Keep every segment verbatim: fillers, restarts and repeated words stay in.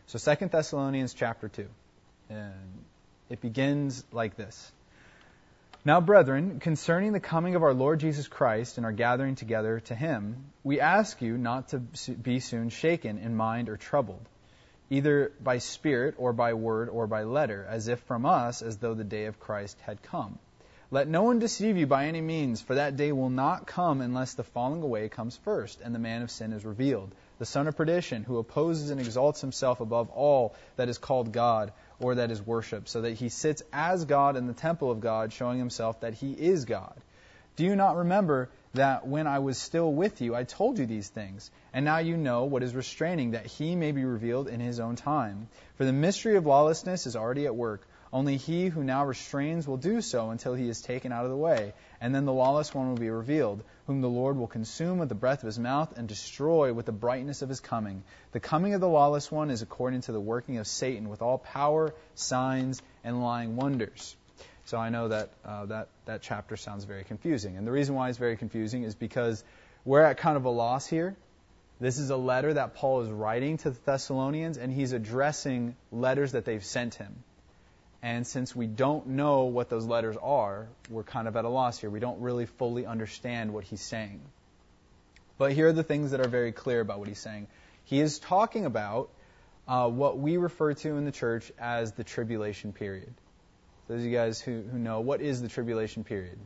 So Second Thessalonians chapter two. And it begins like this. Now, brethren, concerning the coming of our Lord Jesus Christ and our gathering together to him, we ask you not to be soon shaken in mind or troubled, either by spirit or by word or by letter, as if from us, as though the day of Christ had come. Let no one deceive you by any means, for that day will not come unless the falling away comes first, and the man of sin is revealed, the son of perdition, who opposes and exalts himself above all that is called God, or that is worshipped, so that he sits as God in the temple of God, showing himself that he is God. Do you not remember that when I was still with you, I told you these things? And now you know what is restraining, that he may be revealed in his own time. For the mystery of lawlessness is already at work. Only he who now restrains will do so until he is taken out of the way. And then the lawless one will be revealed, whom the Lord will consume with the breath of his mouth and destroy with the brightness of his coming. The coming of the lawless one is according to the working of Satan with all power, signs, and lying wonders. So I know that uh, that, that chapter sounds very confusing. And the reason why it's very confusing is because we're at kind of a loss here. This is a letter that Paul is writing to the Thessalonians, and he's addressing letters that they've sent him. And since we don't know what those letters are, we're kind of at a loss here. We don't really fully understand what he's saying. But here are the things that are very clear about what he's saying. He is talking about uh, what we refer to in the church as the tribulation period. Those of you guys who, who know, what is the tribulation period?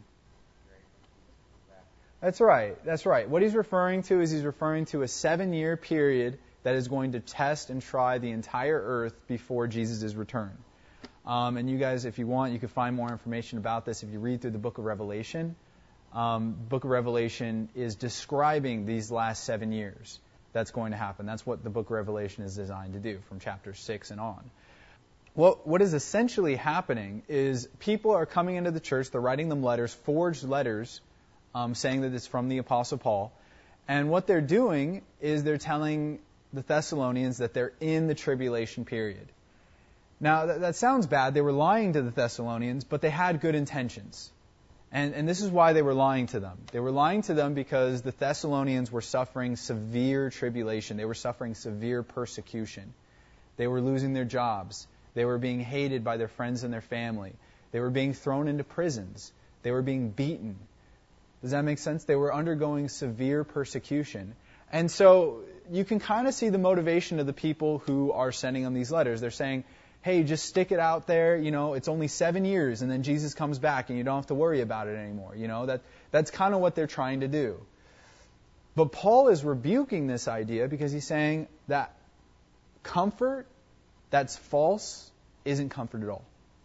That's right. That's right. What he's referring to is he's referring to a seven-year period that is going to test and try the entire earth before Jesus' return. Um, and you guys, if you want, you can find more information about this if you read through the book of Revelation. Um, book of Revelation is describing these last seven years that's going to happen. That's what the book of Revelation is designed to do from chapter six and on. Well, what is essentially happening is people are coming into the church, they're writing them letters, forged letters, um, saying that it's from the Apostle Paul. And what they're doing is they're telling the Thessalonians that they're in the tribulation period. Now, that, that sounds bad. They were lying to the Thessalonians, but they had good intentions. And, and this is why they were lying to them. They were lying to them because the Thessalonians were suffering severe tribulation. They were suffering severe persecution. They were losing their jobs. They were being hated by their friends and their family. They were being thrown into prisons. They were being beaten. Does that make sense? They were undergoing severe persecution. And so you can kind of see the motivation of the people who are sending them these letters. They're saying, hey, just stick it out there, you know, it's only seven years and then Jesus comes back and you don't have to worry about it anymore. You know, that that's kind of what they're trying to do. But Paul is rebuking this idea because he's saying that comfort that's false isn't comfort at all.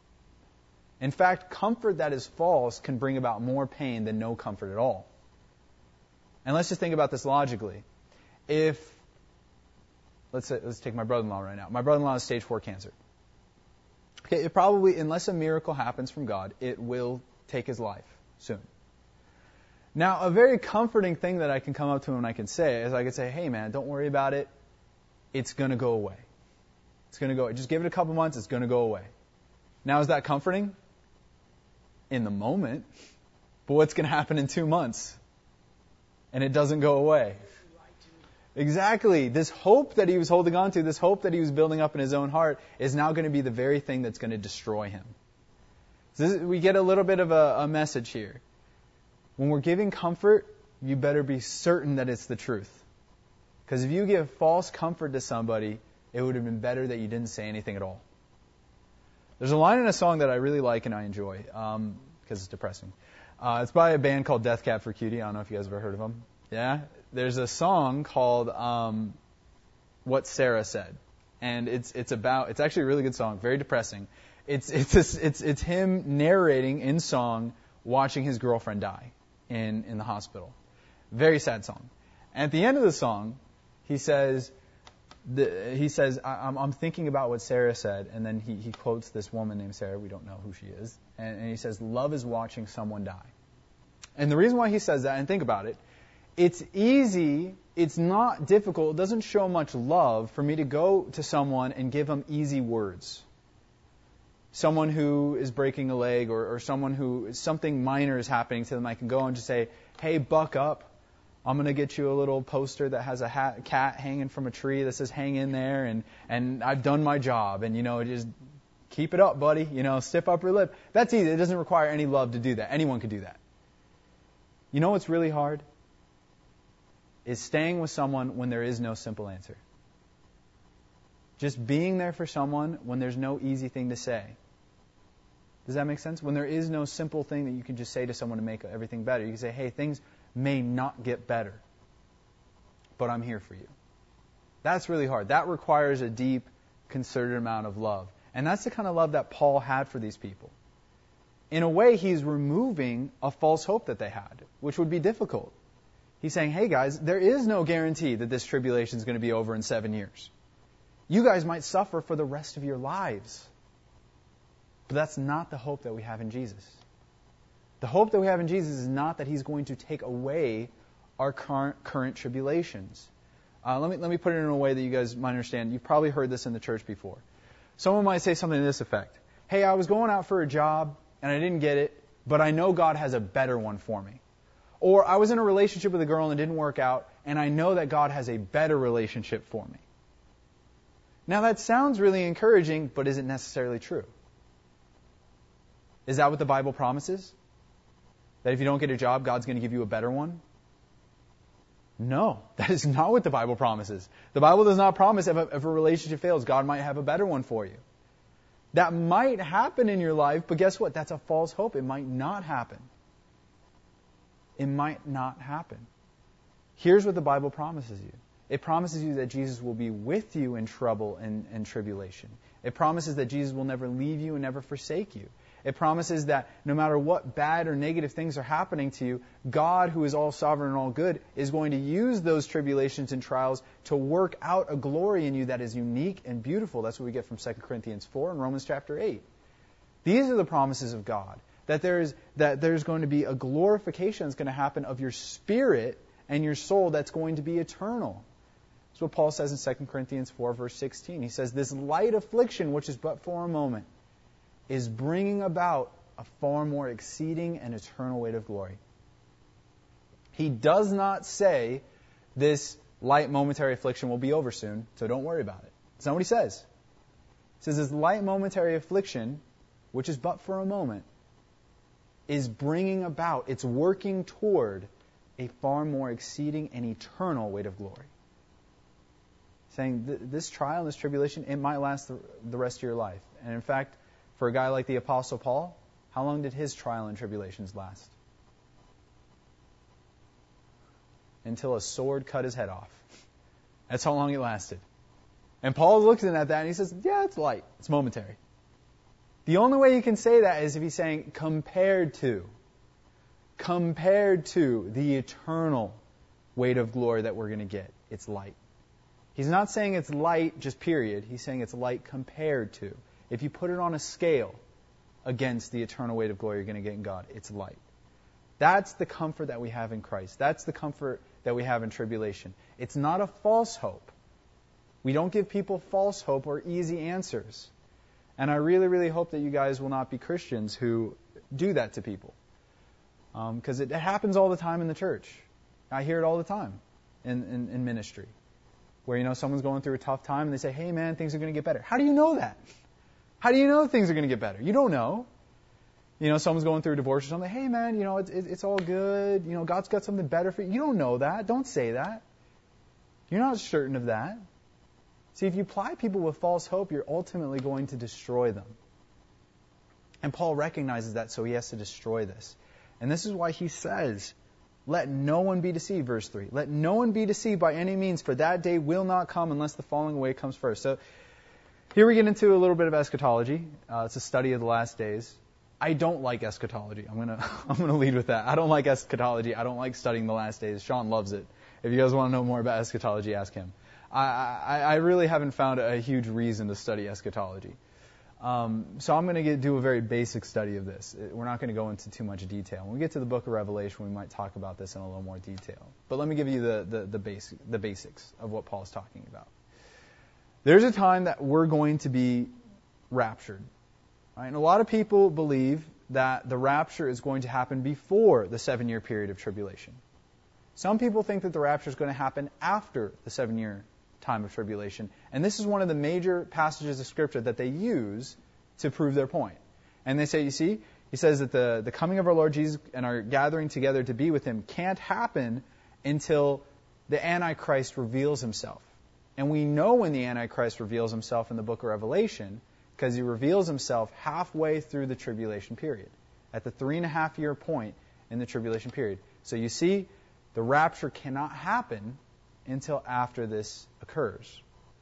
In fact, comfort that is false can bring about more pain than no comfort at all. And let's just think about this logically. If, let's say, let's take my brother-in-law right now. My brother-in-law has stage four cancer. Okay, it probably, unless a miracle happens from God, it will take his life soon. Now, a very comforting thing that I can come up to him and I can say is I can say, hey man, don't worry about it. It's going to go away. It's going to go away. Just give it a couple months, it's going to go away. Now, is that comforting? In the moment. But what's going to happen in two months? And it doesn't go away. Exactly. This hope that he was holding on to, this hope that he was building up in his own heart, is now going to be the very thing that's going to destroy him. So this, we get a little bit of a, a message here. When we're giving comfort, you better be certain that it's the truth. Because if you give false comfort to somebody, it would have been better that you didn't say anything at all. There's a line in a song that I really like and I enjoy, um, because it's depressing. Uh, it's by a band called Death Cab for Cutie. I don't know if you guys have ever heard of them. Yeah? There's a song called um, What Sarah Said. And it's it's about, it's actually a really good song, very depressing. It's it's a, it's it's him narrating in song watching his girlfriend die in, in the hospital. Very sad song. And at the end of the song, he says, the, he says, I, I'm, I'm thinking about what Sarah said, and then he, he quotes this woman named Sarah. We don't know who she is. And, and he says, love is watching someone die. And the reason why he says that, and think about it, it's easy, it's not difficult, it doesn't show much love for me to go to someone and give them easy words. Someone who is breaking a leg or, or someone who, something minor is happening to them, I can go and just say, hey, buck up. I'm going to get you a little poster that has a hat, cat hanging from a tree that says hang in there, and, and I've done my job. And, you know, just keep it up, buddy. You know, stiff upper lip. That's easy. It doesn't require any love to do that. Anyone can do that. You know what's really hard? Is staying with someone when there is no simple answer. Just being there for someone when there's no easy thing to say. Does that make sense? When there is no simple thing that you can just say to someone to make everything better. You can say, hey, things may not get better, but I'm here for you. That's really hard. That requires a deep, concerted amount of love. And that's the kind of love that Paul had for these people. In a way, he's removing a false hope that they had, which would be difficult. He's saying, hey guys, there is no guarantee that this tribulation is going to be over in seven years. You guys might suffer for the rest of your lives. But that's not the hope that we have in Jesus. The hope that we have in Jesus is not that He's going to take away our current, current tribulations. Uh, let me let me put it in a way that you guys might understand. You've probably heard this in the church before. Someone might say something to this effect. Hey, I was going out for a job and I didn't get it, but I know God has a better one for me. Or I was in a relationship with a girl and it didn't work out, and I know that God has a better relationship for me. Now that sounds really encouraging, but is it necessarily true? Is that what the Bible promises? That if you don't get a job, God's going to give you a better one? No, that is not what the Bible promises. The Bible does not promise if a, if a relationship fails, God might have a better one for you. That might happen in your life, but guess what? That's a false hope. It might not happen. It might not happen. Here's what the Bible promises you. It promises you that Jesus will be with you in trouble and, and tribulation. It promises that Jesus will never leave you and never forsake you. It promises that no matter what bad or negative things are happening to you, God, who is all sovereign and all good, is going to use those tribulations and trials to work out a glory in you that is unique and beautiful. That's what we get from Second Corinthians four and Romans chapter eight. These are the promises of God. That there's, that there's going to be a glorification that's going to happen of your spirit and your soul that's going to be eternal. That's what Paul says in Second Corinthians four, verse sixteen. He says, this light affliction, which is but for a moment, is bringing about a far more exceeding and eternal weight of glory. He does not say this light momentary affliction will be over soon, so don't worry about it. That's not what he says. He says this light momentary affliction, which is but for a moment, is bringing about, it's working toward a far more exceeding and eternal weight of glory. Saying th- this trial and this tribulation, it might last the, the rest of your life. And in fact, for a guy like the Apostle Paul, how long did his trial and tribulations last? Until a sword cut his head off. That's how long it lasted. And Paul looks at that and he says, yeah, it's light. It's momentary. The only way you can say that is if he's saying compared to, compared to the eternal weight of glory that we're going to get. It's light. He's not saying it's light just period. He's saying it's light compared to. If you put it on a scale against the eternal weight of glory you're going to get in God, it's light. That's the comfort that we have in Christ. That's the comfort that we have in tribulation. It's not a false hope. We don't give people false hope or easy answers. And I really, really hope that you guys will not be Christians who do that to people. Because um, it, it happens all the time in the church. I hear it all the time in, in, in ministry. Where, you know, someone's going through a tough time and they say, hey man, things are going to get better. How do you know that? How do you know things are going to get better? You don't know. You know, someone's going through a divorce or something. Hey man, you know, it's, it's all good. You know, God's got something better for you. You don't know that. Don't say that. You're not certain of that. See, if you apply people with false hope, you're ultimately going to destroy them. And Paul recognizes that, so he has to destroy this. And this is why he says, let no one be deceived, verse three. Let no one be deceived by any means, for that day will not come unless the falling away comes first. So here we get into a little bit of eschatology. Uh, it's a study of the last days. I don't like eschatology. I'm gonna I'm gonna lead with that. I don't like eschatology. I don't like studying the last days. Sean loves it. If you guys want to know more about eschatology, ask him. I, I, I really haven't found a huge reason to study eschatology. Um, so I'm going to do a very basic study of this. We're not going to go into too much detail. When we get to the book of Revelation, we might talk about this in a little more detail. But let me give you the, the, the, basic, the basics of what Paul's talking about. There's a time that we're going to be raptured. Right? And a lot of people believe that the rapture is going to happen before the seven-year period of tribulation. Some people think that the rapture is going to happen after the seven-year time of tribulation. And this is one of the major passages of Scripture that they use to prove their point. And they say, you see, he says that the, the coming of our Lord Jesus and our gathering together to be with him can't happen until the Antichrist reveals himself. And we know when the Antichrist reveals himself in the book of Revelation, because he reveals himself halfway through the tribulation period, at the three and a half year point in the tribulation period. So you see, the rapture cannot happen until after this occurs.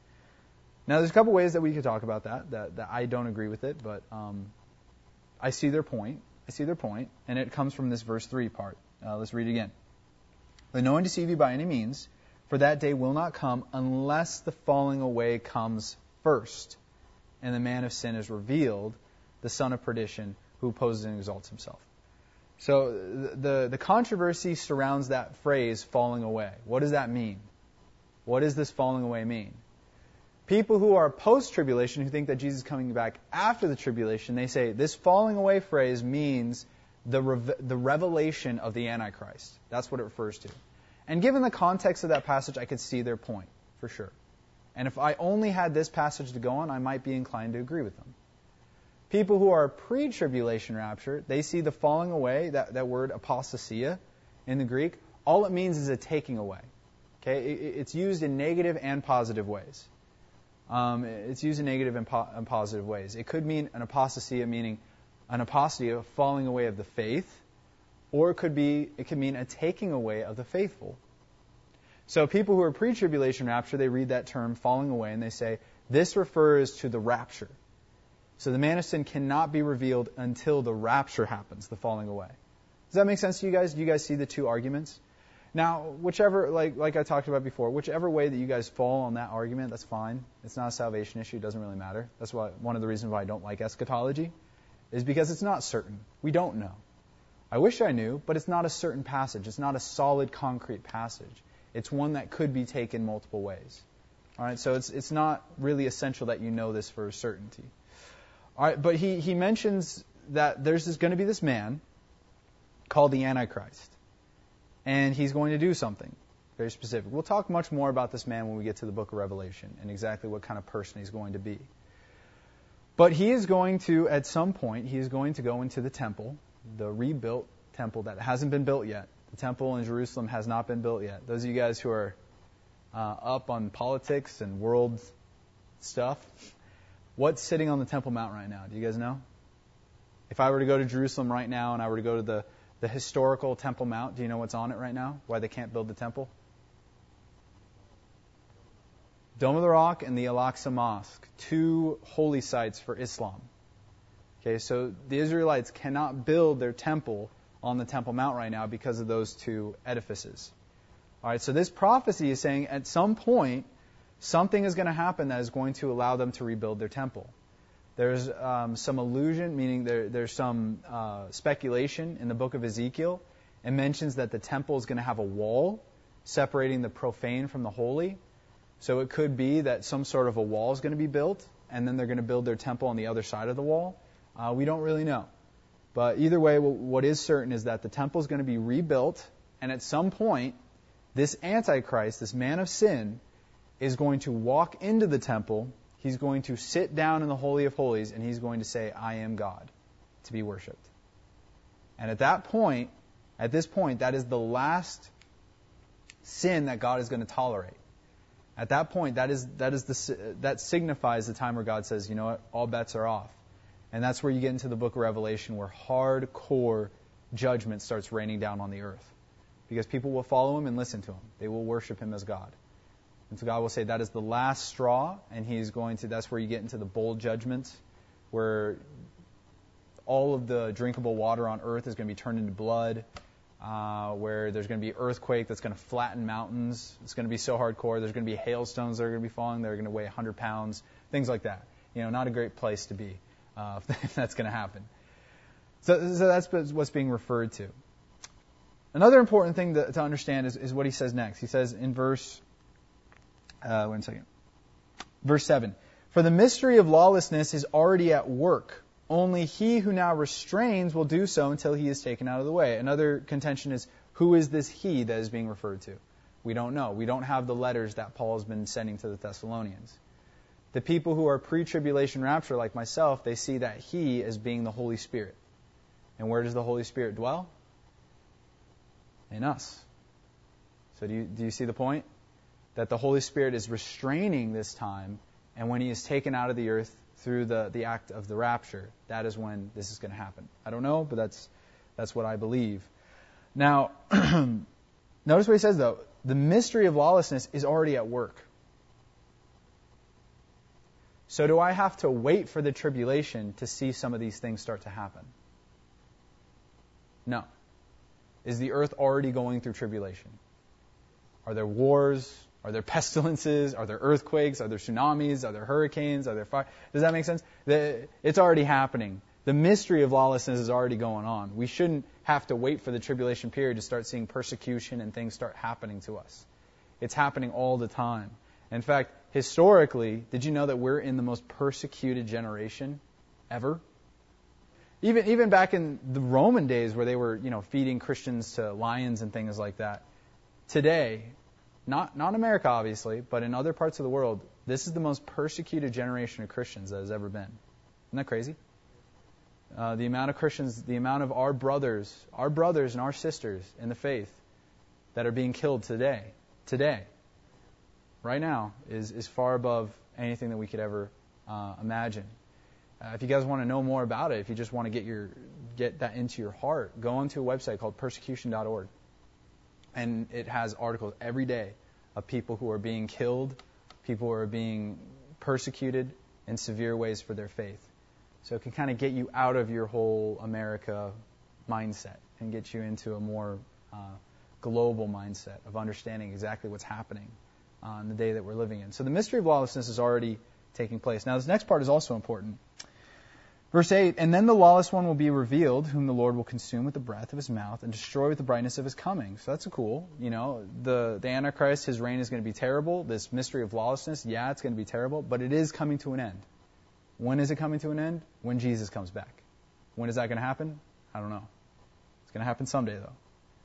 Now, there's a couple ways that we could talk about that, that, that I don't agree with it, but um, I see their point. I see their point, and it comes from this verse three part. Uh, let's read it again. Let no one deceive you by any means, for that day will not come unless the falling away comes first, and the man of sin is revealed, the son of perdition, who opposes and exalts himself. So the, the, the controversy surrounds that phrase, falling away. What does that mean? What does this falling away mean? People who are post-tribulation, who think that Jesus is coming back after the tribulation, they say this falling away phrase means the rev- the revelation of the Antichrist. That's what it refers to. And given the context of that passage, I could see their point, for sure. And if I only had this passage to go on, I might be inclined to agree with them. People who are pre-tribulation rapture, they see the falling away, that, that word apostasia in the Greek, all it means is a taking away. Okay, it, it's used in negative and positive ways. Um, it's used in negative and, po- and positive ways. It could mean an apostasia, meaning an apostasy, a falling away of the faith, or it could be it could mean a taking away of the faithful. So people who are pre-tribulation rapture, they read that term falling away and they say this refers to the rapture. So the man of sin cannot be revealed until the rapture happens, the falling away. Does that make sense to you guys? Do you guys see the two arguments? Now, whichever, like like I talked about before, whichever way that you guys fall on that argument, that's fine. It's not a salvation issue. It doesn't really matter. That's why one of the reasons why I don't like eschatology is because it's not certain. We don't know. I wish I knew, but it's not a certain passage. It's not a solid, concrete passage. It's one that could be taken multiple ways. All right, so it's it's not really essential that you know this for certainty. All right, but he, he mentions that there's going to be this man called the Antichrist. And he's going to do something very specific. We'll talk much more about this man when we get to the book of Revelation and exactly what kind of person he's going to be. But he is going to, at some point, he is going to go into the temple, the rebuilt temple that hasn't been built yet. The temple in Jerusalem has not been built yet. Those of you guys who are uh, up on politics and world stuff, what's sitting on the Temple Mount right now? Do you guys know? If I were to go to Jerusalem right now and I were to go to the The historical Temple Mount, do you know what's on it right now? Why they can't build the temple? Dome of the Rock and the Al-Aqsa Mosque, two holy sites for Islam. Okay, so the Israelites cannot build their temple on the Temple Mount right now because of those two edifices. All right, so this prophecy is saying at some point something is going to happen that is going to allow them to rebuild their temple. There's um, some allusion, meaning there, there's some uh, speculation in the book of Ezekiel. It mentions that the temple is going to have a wall separating the profane from the holy. So it could be that some sort of a wall is going to be built, and then they're going to build their temple on the other side of the wall. Uh, we don't really know. But either way, what is certain is that the temple is going to be rebuilt, and at some point, this Antichrist, this man of sin, is going to walk into the temple. He's going to sit down in the Holy of Holies, and he's going to say, I am God, to be worshipped. And at that point, at this point, that is the last sin that God is going to tolerate. At that point, that is that is the that signifies the time where God says, you know what, all bets are off. And that's where you get into the book of Revelation, where hardcore judgment starts raining down on the earth. Because people will follow him and listen to him. They will worship him as God. And so God will say that is the last straw, and he's going to, that's where you get into the bowl judgment, where all of the drinkable water on earth is going to be turned into blood, uh, where there's going to be an earthquake that's going to flatten mountains. It's going to be so hardcore. There's going to be hailstones that are going to be falling. They're going to weigh one hundred pounds, things like that. You know, not a great place to be uh, if that's going to happen. So, so that's what's being referred to. Another important thing to, to understand is, is what he says next. He says in verse... Uh, one second. Verse seven. For the mystery of lawlessness is already at work. Only he who now restrains will do so until he is taken out of the way. Another contention is, Who is this he that is being referred to? We don't know. We don't have the letters that Paul has been sending to the Thessalonians. The people who are pre-tribulation rapture, like myself, they see that he as being the Holy Spirit. And where does the Holy Spirit dwell? In us. So do you, do you see the point? That the Holy Spirit is restraining this time, and when he is taken out of the earth through the, the act of the rapture, that is when this is going to happen. I don't know, but that's that's what I believe. Now, notice what he says, though. The mystery of lawlessness is already at work. So do I have to wait for the tribulation to see some of these things start to happen? No. Is the earth already going through tribulation? Are there wars? Are there pestilences? Are there earthquakes? Are there tsunamis? Are there hurricanes? Are there fire? Does that make sense? The, it's already happening. The mystery of lawlessness is already going on. We shouldn't have to wait for the tribulation period to start seeing persecution and things start happening to us. It's happening all the time. In fact, historically, did you know that we're in the most persecuted generation ever? Even even back in the Roman days where they were, you know, feeding Christians to lions and things like that. Today, not not America obviously, but in other parts of the world, this is the most persecuted generation of Christians that has ever been. Isn't that crazy? Uh, the amount of Christians, the amount of our brothers, our brothers and our sisters in the faith that are being killed today, today, right now, is, is far above anything that we could ever uh, imagine. Uh, if you guys want to know more about it, if you just want to get your get that into your heart, go onto a website called persecution dot org. And it has articles every day of people who are being killed, people who are being persecuted in severe ways for their faith. So it can kind of get you out of your whole America mindset and get you into a more uh, global mindset of understanding exactly what's happening uh, in the day that we're living in. So the mystery of lawlessness is already taking place. Now this next part is also important. Verse eight, and then the lawless one will be revealed, whom the Lord will consume with the breath of his mouth and destroy with the brightness of his coming. So that's a cool, you know, the, the Antichrist, his reign is going to be terrible. This mystery of lawlessness, yeah, it's going to be terrible, but it is coming to an end. When is it coming to an end? When Jesus comes back. When is that going to happen? I don't know. It's going to happen someday, though.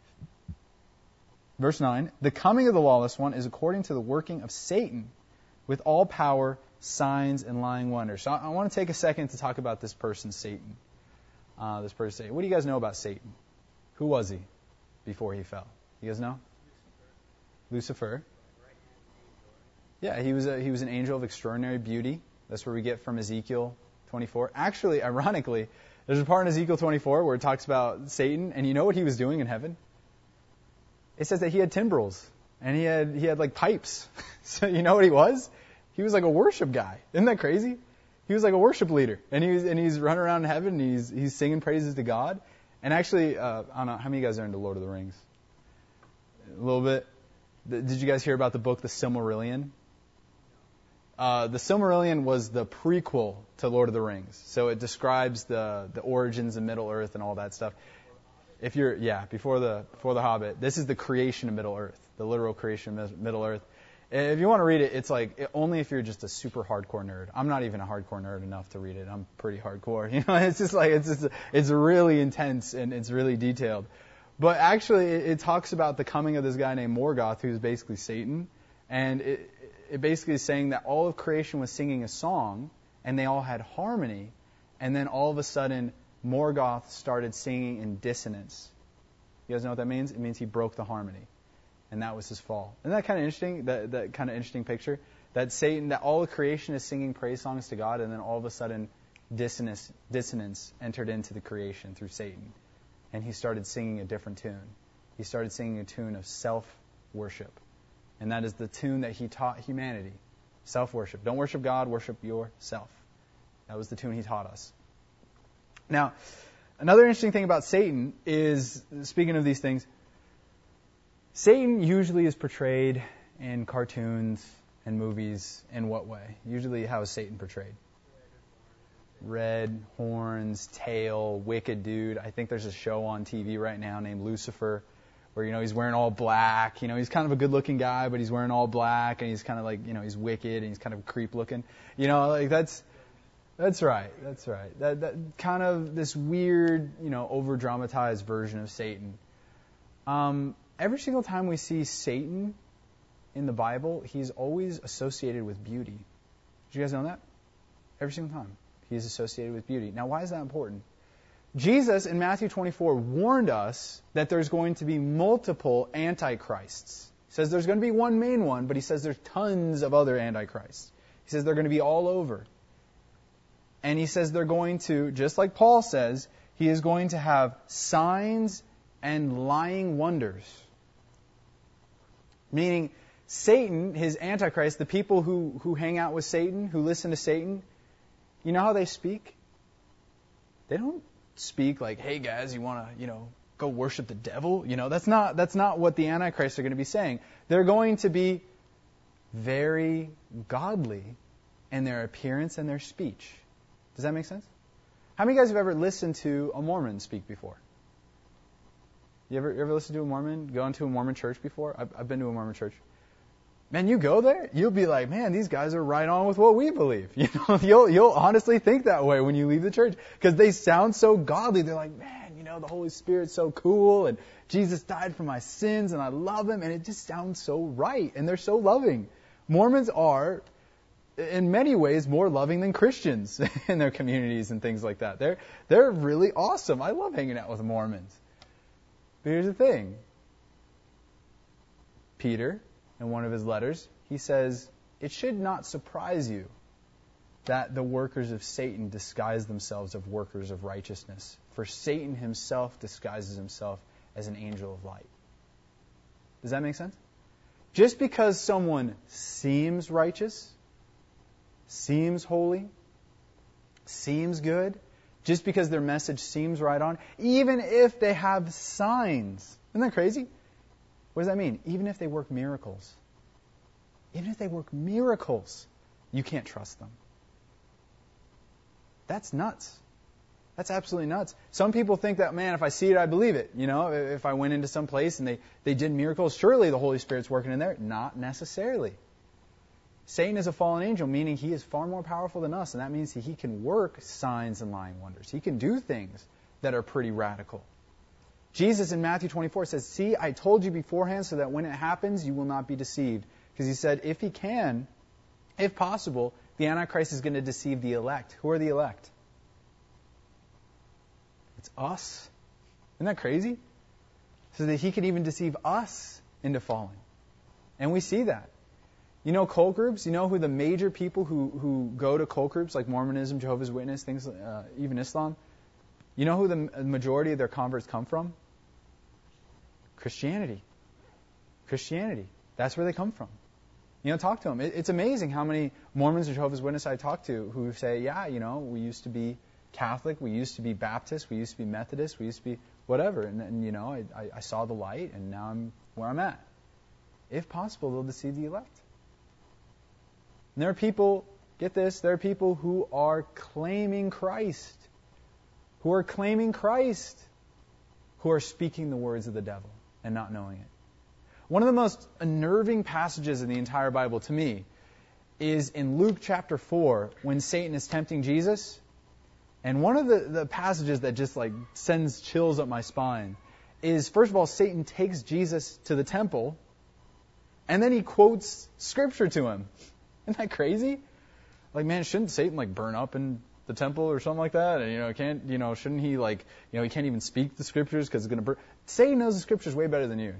Verse nine, the coming of the lawless one is according to the working of Satan with all power, signs, and lying wonders. So I, I want to take a second to talk about this person, Satan. Uh, this person, Satan. What do you guys know about Satan? Who was he before he fell? You guys know? Lucifer. Yeah, he was a, he was an angel of extraordinary beauty. That's where we get from Ezekiel twenty-four. Actually, ironically, there's a part in Ezekiel twenty-four where it talks about Satan, and you know what he was doing in heaven? It says that he had timbrels, and he had he had like pipes. So you know what he was? He was like a worship guy. Isn't that crazy? He was like a worship leader, and he was, and he's running around in heaven, and he's he's singing praises to God. And actually, uh, I don't know how many of you guys are into Lord of the Rings. A little bit. Did you guys hear about the book The Silmarillion? Uh, the Silmarillion was the prequel to Lord of the Rings, so it describes the the origins of Middle Earth and all that stuff. If you're yeah before the before the Hobbit, this is the creation of Middle Earth, the literal creation of Middle Earth. If you want to read it, it's like it, only if you're just a super hardcore nerd. I'm not even a hardcore nerd enough to read it. I'm pretty hardcore. You know, it's just like it's just, it's really intense and it's really detailed. But actually, it, it talks about the coming of this guy named Morgoth, who's basically Satan, and it, it basically is saying that all of creation was singing a song, and they all had harmony, and then all of a sudden, Morgoth started singing in dissonance. You guys know what that means? It means he broke the harmony. And that was his fall. Isn't that kind of interesting? That, that kind of interesting picture? That Satan, that all of creation is singing praise songs to God, and then all of a sudden, dissonance, dissonance entered into the creation through Satan. And he started singing a different tune. He started singing a tune of self-worship. And that is the tune that he taught humanity. Self-worship. Don't worship God, worship yourself. That was the tune he taught us. Now, another interesting thing about Satan is, speaking of these things, Satan usually is portrayed in cartoons and movies in what way? Usually, how is Satan portrayed? Red, horns, tail, wicked dude. I think there's a show on T V right now named Lucifer, where, you know, he's wearing all black. You know, he's kind of a good-looking guy, but he's wearing all black, and he's kind of like, you know, he's wicked, and he's kind of creep-looking. You know, like that's, that's right, that's right. That, that kind of this weird, you know, over-dramatized version of Satan. Um, every single time we see Satan in the Bible, he's always associated with beauty. Did you guys know that? Every single time. He is associated with beauty. Now, why is that important? Jesus, in Matthew twenty-four, warned us that there's going to be multiple antichrists. He says there's going to be one main one, but he says there's tons of other antichrists. He says they're going to be all over. And he says they're going to, just like Paul says, he is going to have signs and lying wonders. Meaning, Satan, his antichrist, the people who, who hang out with Satan, who listen to Satan, you know how they speak? They don't speak like, hey guys, you want to, you know, go worship the devil? You know, that's not that's not what the antichrists are going to be saying. They're going to be very godly in their appearance and their speech. Does that make sense? How many of you guys have ever listened to a Mormon speak before? You ever you ever listened to a Mormon? Gone to a Mormon church before? I've, I've been to a Mormon church. Man, you go there, you'll be like, man, these guys are right on with what we believe. You know, you'll you'll honestly think that way when you leave the church because they sound so godly. They're like, man, you know, the Holy Spirit's so cool, and Jesus died for my sins, and I love Him, and it just sounds so right, and they're so loving. Mormons are, in many ways, more loving than Christians in their communities and things like that. They're they're really awesome. I love hanging out with Mormons. But here's the thing. Peter, in one of his letters, he says, it should not surprise you that the workers of Satan disguise themselves as workers of righteousness. For Satan himself disguises himself as an angel of light. Does that make sense? Just because someone seems righteous, seems holy, seems good, just because their message seems right on, even if they have signs. Isn't that crazy? What does that mean? Even if they work miracles. Even if they work miracles, you can't trust them. That's nuts. That's absolutely nuts. Some people think that, man, if I see it, I believe it. You know, if I went into some place and they, they did miracles, surely the Holy Spirit's working in there. Not necessarily. Satan is a fallen angel, meaning he is far more powerful than us, and that means he can work signs and lying wonders. He can do things that are pretty radical. Jesus in Matthew twenty-four says, see, I told you beforehand so that when it happens, you will not be deceived. Because he said, if he can, if possible, the Antichrist is going to deceive the elect. Who are the elect? It's us. Isn't that crazy? So that he could even deceive us into falling. And we see that. You know cult groups? You know who the major people who, who go to cult groups like Mormonism, Jehovah's Witness, things, uh, even Islam? You know who the majority of their converts come from? Christianity. Christianity. That's where they come from. You know, talk to them. It, it's amazing how many Mormons or Jehovah's Witnesses I talk to who say, yeah, you know, we used to be Catholic, we used to be Baptist, we used to be Methodist, we used to be whatever. And, and you know, I, I, I saw the light, and now I'm where I'm at. If possible, they'll deceive the elect. And there are people, get this, there are people who are claiming Christ. Who are claiming Christ. Who are speaking the words of the devil and not knowing it. One of the most unnerving passages in the entire Bible to me is in Luke chapter four when Satan is tempting Jesus. And one of the, the passages that just like sends chills up my spine is, first of all, Satan takes Jesus to the temple and then he quotes scripture to him. Isn't that crazy? Like, man, shouldn't Satan like burn up in the temple or something like that? And, you know, can't, you know, shouldn't he like, you know, he can't even speak the scriptures because it's going to burn. Satan knows the scriptures way better than you.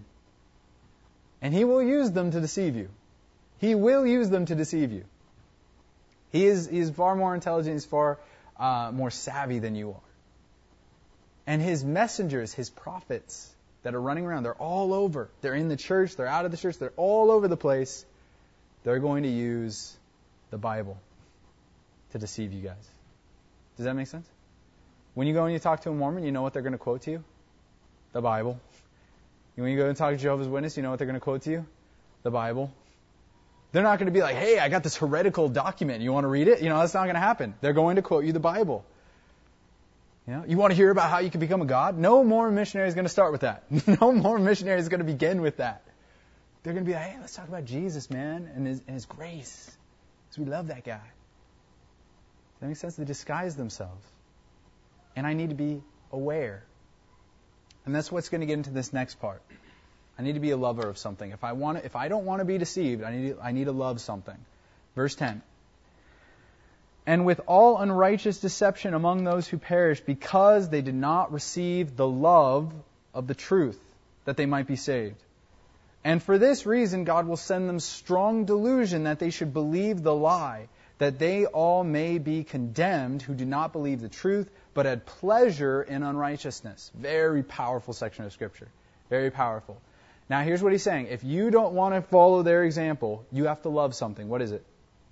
And he will use them to deceive you. He will use them to deceive you. He is, he is far more intelligent, he's far uh, more savvy than you are. And his messengers, his prophets that are running around, they're all over. They're in the church, they're out of the church, they're all over the place. They're going to use the Bible to deceive you guys. Does that make sense? When you go and you talk to a Mormon, you know what they're going to quote to you? The Bible. When you go and talk to Jehovah's Witness, you know what they're going to quote to you? The Bible. They're not going to be like, hey, I got this heretical document. You want to read it? You know, that's not going to happen. They're going to quote you the Bible. You know, you want to hear about how you can become a god? No Mormon missionary is going to start with that. No Mormon missionary is going to begin with that. They're going to be like, hey, let's talk about Jesus, man, and his, and his grace. Because we love that guy. Does that make sense? They disguise themselves. And I need to be aware. And that's what's going to get into this next part. I need to be a lover of something. If I want to, if I don't want to be deceived, I need to, I need to love something. Verse ten. And with all unrighteous deception among those who perish, because they did not receive the love of the truth, that they might be saved. And for this reason God will send them strong delusion, that they should believe the lie, that they all may be condemned who do not believe the truth, but had pleasure in unrighteousness. Very powerful section of Scripture. Very powerful. Now here's what he's saying. If you don't want to follow their example, you have to love something. What is it?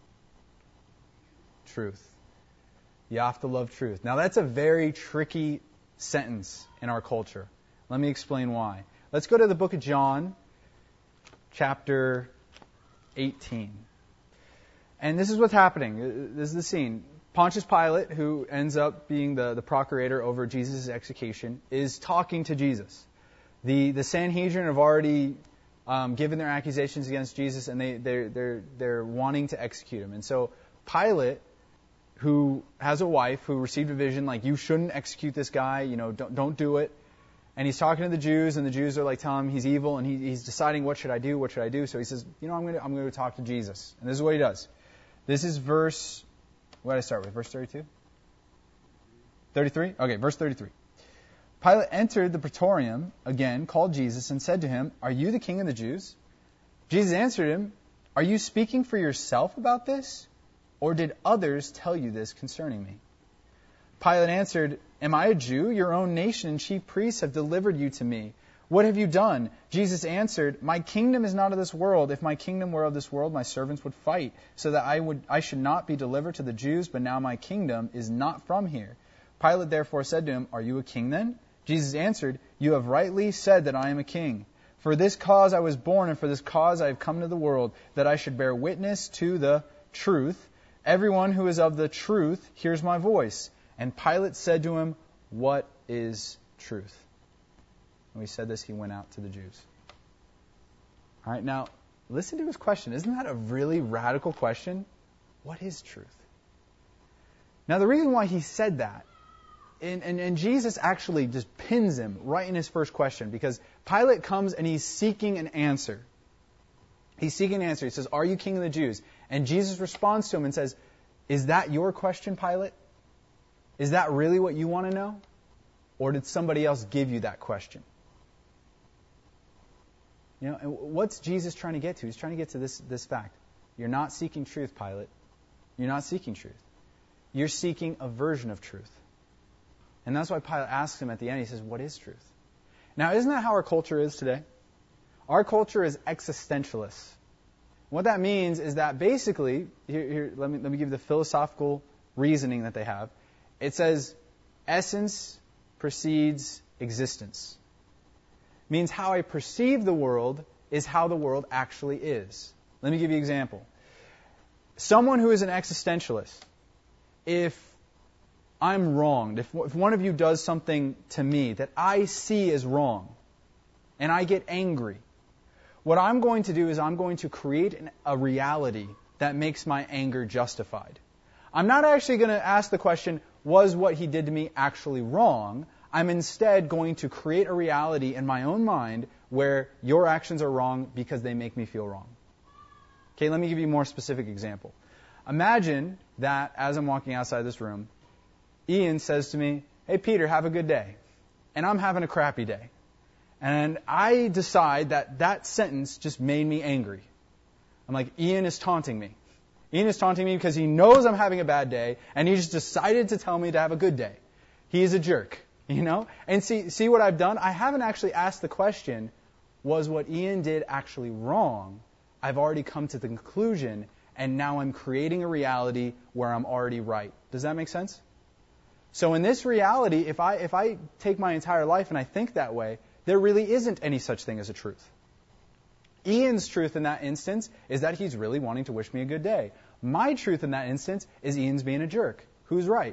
Truth. You have to love truth. Now that's a very tricky sentence in our culture. Let me explain why. Let's go to the book of John, chapter eighteen. And this is what's happening. This is the scene. Pontius Pilate, who ends up being the, the procurator over Jesus' execution, is talking to Jesus. The the Sanhedrin have already um, given their accusations against Jesus, and they they're they're they're wanting to execute him. And so Pilate, who has a wife who received a vision, like, you shouldn't execute this guy, you know, don't don't do it. And he's talking to the Jews, and the Jews are like telling him he's evil, and he, he's deciding, what should I do, what should I do? So he says, you know, I'm going to I'm going to talk to Jesus. And this is what he does. This is verse, what did I start with, verse thirty-two? thirty-three? Okay, verse thirty-three. Pilate entered the praetorium again, called Jesus, and said to him, are you the king of the Jews? Jesus answered him, are you speaking for yourself about this? Or did others tell you this concerning me? Pilate answered, am I a Jew? Your own nation and chief priests have delivered you to me. What have you done? Jesus answered, my kingdom is not of this world. If my kingdom were of this world, my servants would fight, so that I would I should not be delivered to the Jews, but now my kingdom is not from here. Pilate therefore said to him, are you a king then? Jesus answered, you have rightly said that I am a king. For this cause I was born, and for this cause I have come to the world, that I should bear witness to the truth. Everyone who is of the truth hears my voice. And Pilate said to him, what is truth? When he said this, he went out to the Jews. All right, now, listen to his question. Isn't that a really radical question? What is truth? Now, the reason why he said that, and, and, and Jesus actually just pins him right in his first question, because Pilate comes and he's seeking an answer. He's seeking an answer. He says, are you king of the Jews? And Jesus responds to him and says, is that your question, Pilate? Is that really what you want to know? Or did somebody else give you that question? You know, and what's Jesus trying to get to? He's trying to get to this, this fact. You're not seeking truth, Pilate. You're not seeking truth. You're seeking a version of truth. And that's why Pilate asks him at the end, he says, what is truth? Now, isn't that how our culture is today? Our culture is existentialist. What that means is that basically, here, here let me let me give you the philosophical reasoning that they have. It says, essence precedes existence. Means how I perceive the world is how the world actually is. Let me give you an example. Someone who is an existentialist, if I'm wronged, if, if one of you does something to me that I see as wrong, and I get angry, what I'm going to do is I'm going to create an, a reality that makes my anger justified. I'm not actually going to ask the question, was what he did to me actually wrong? I'm instead going to create a reality in my own mind where your actions are wrong because they make me feel wrong. Okay, let me give you a more specific example. Imagine that as I'm walking outside this room, Ian says to me, hey Peter, have a good day. And I'm having a crappy day. And I decide that that sentence just made me angry. I'm like, Ian is taunting me. Ian is taunting me because he knows I'm having a bad day, and he just decided to tell me to have a good day. He is a jerk, you know? And see, see what I've done? I haven't actually asked the question, was what Ian did actually wrong? I've already come to the conclusion, and now I'm creating a reality where I'm already right. Does that make sense? So in this reality, if I if I take my entire life and I think that way, there really isn't any such thing as a truth. Ian's truth in that instance is that he's really wanting to wish me a good day. My truth in that instance is Ian's being a jerk. Who's right?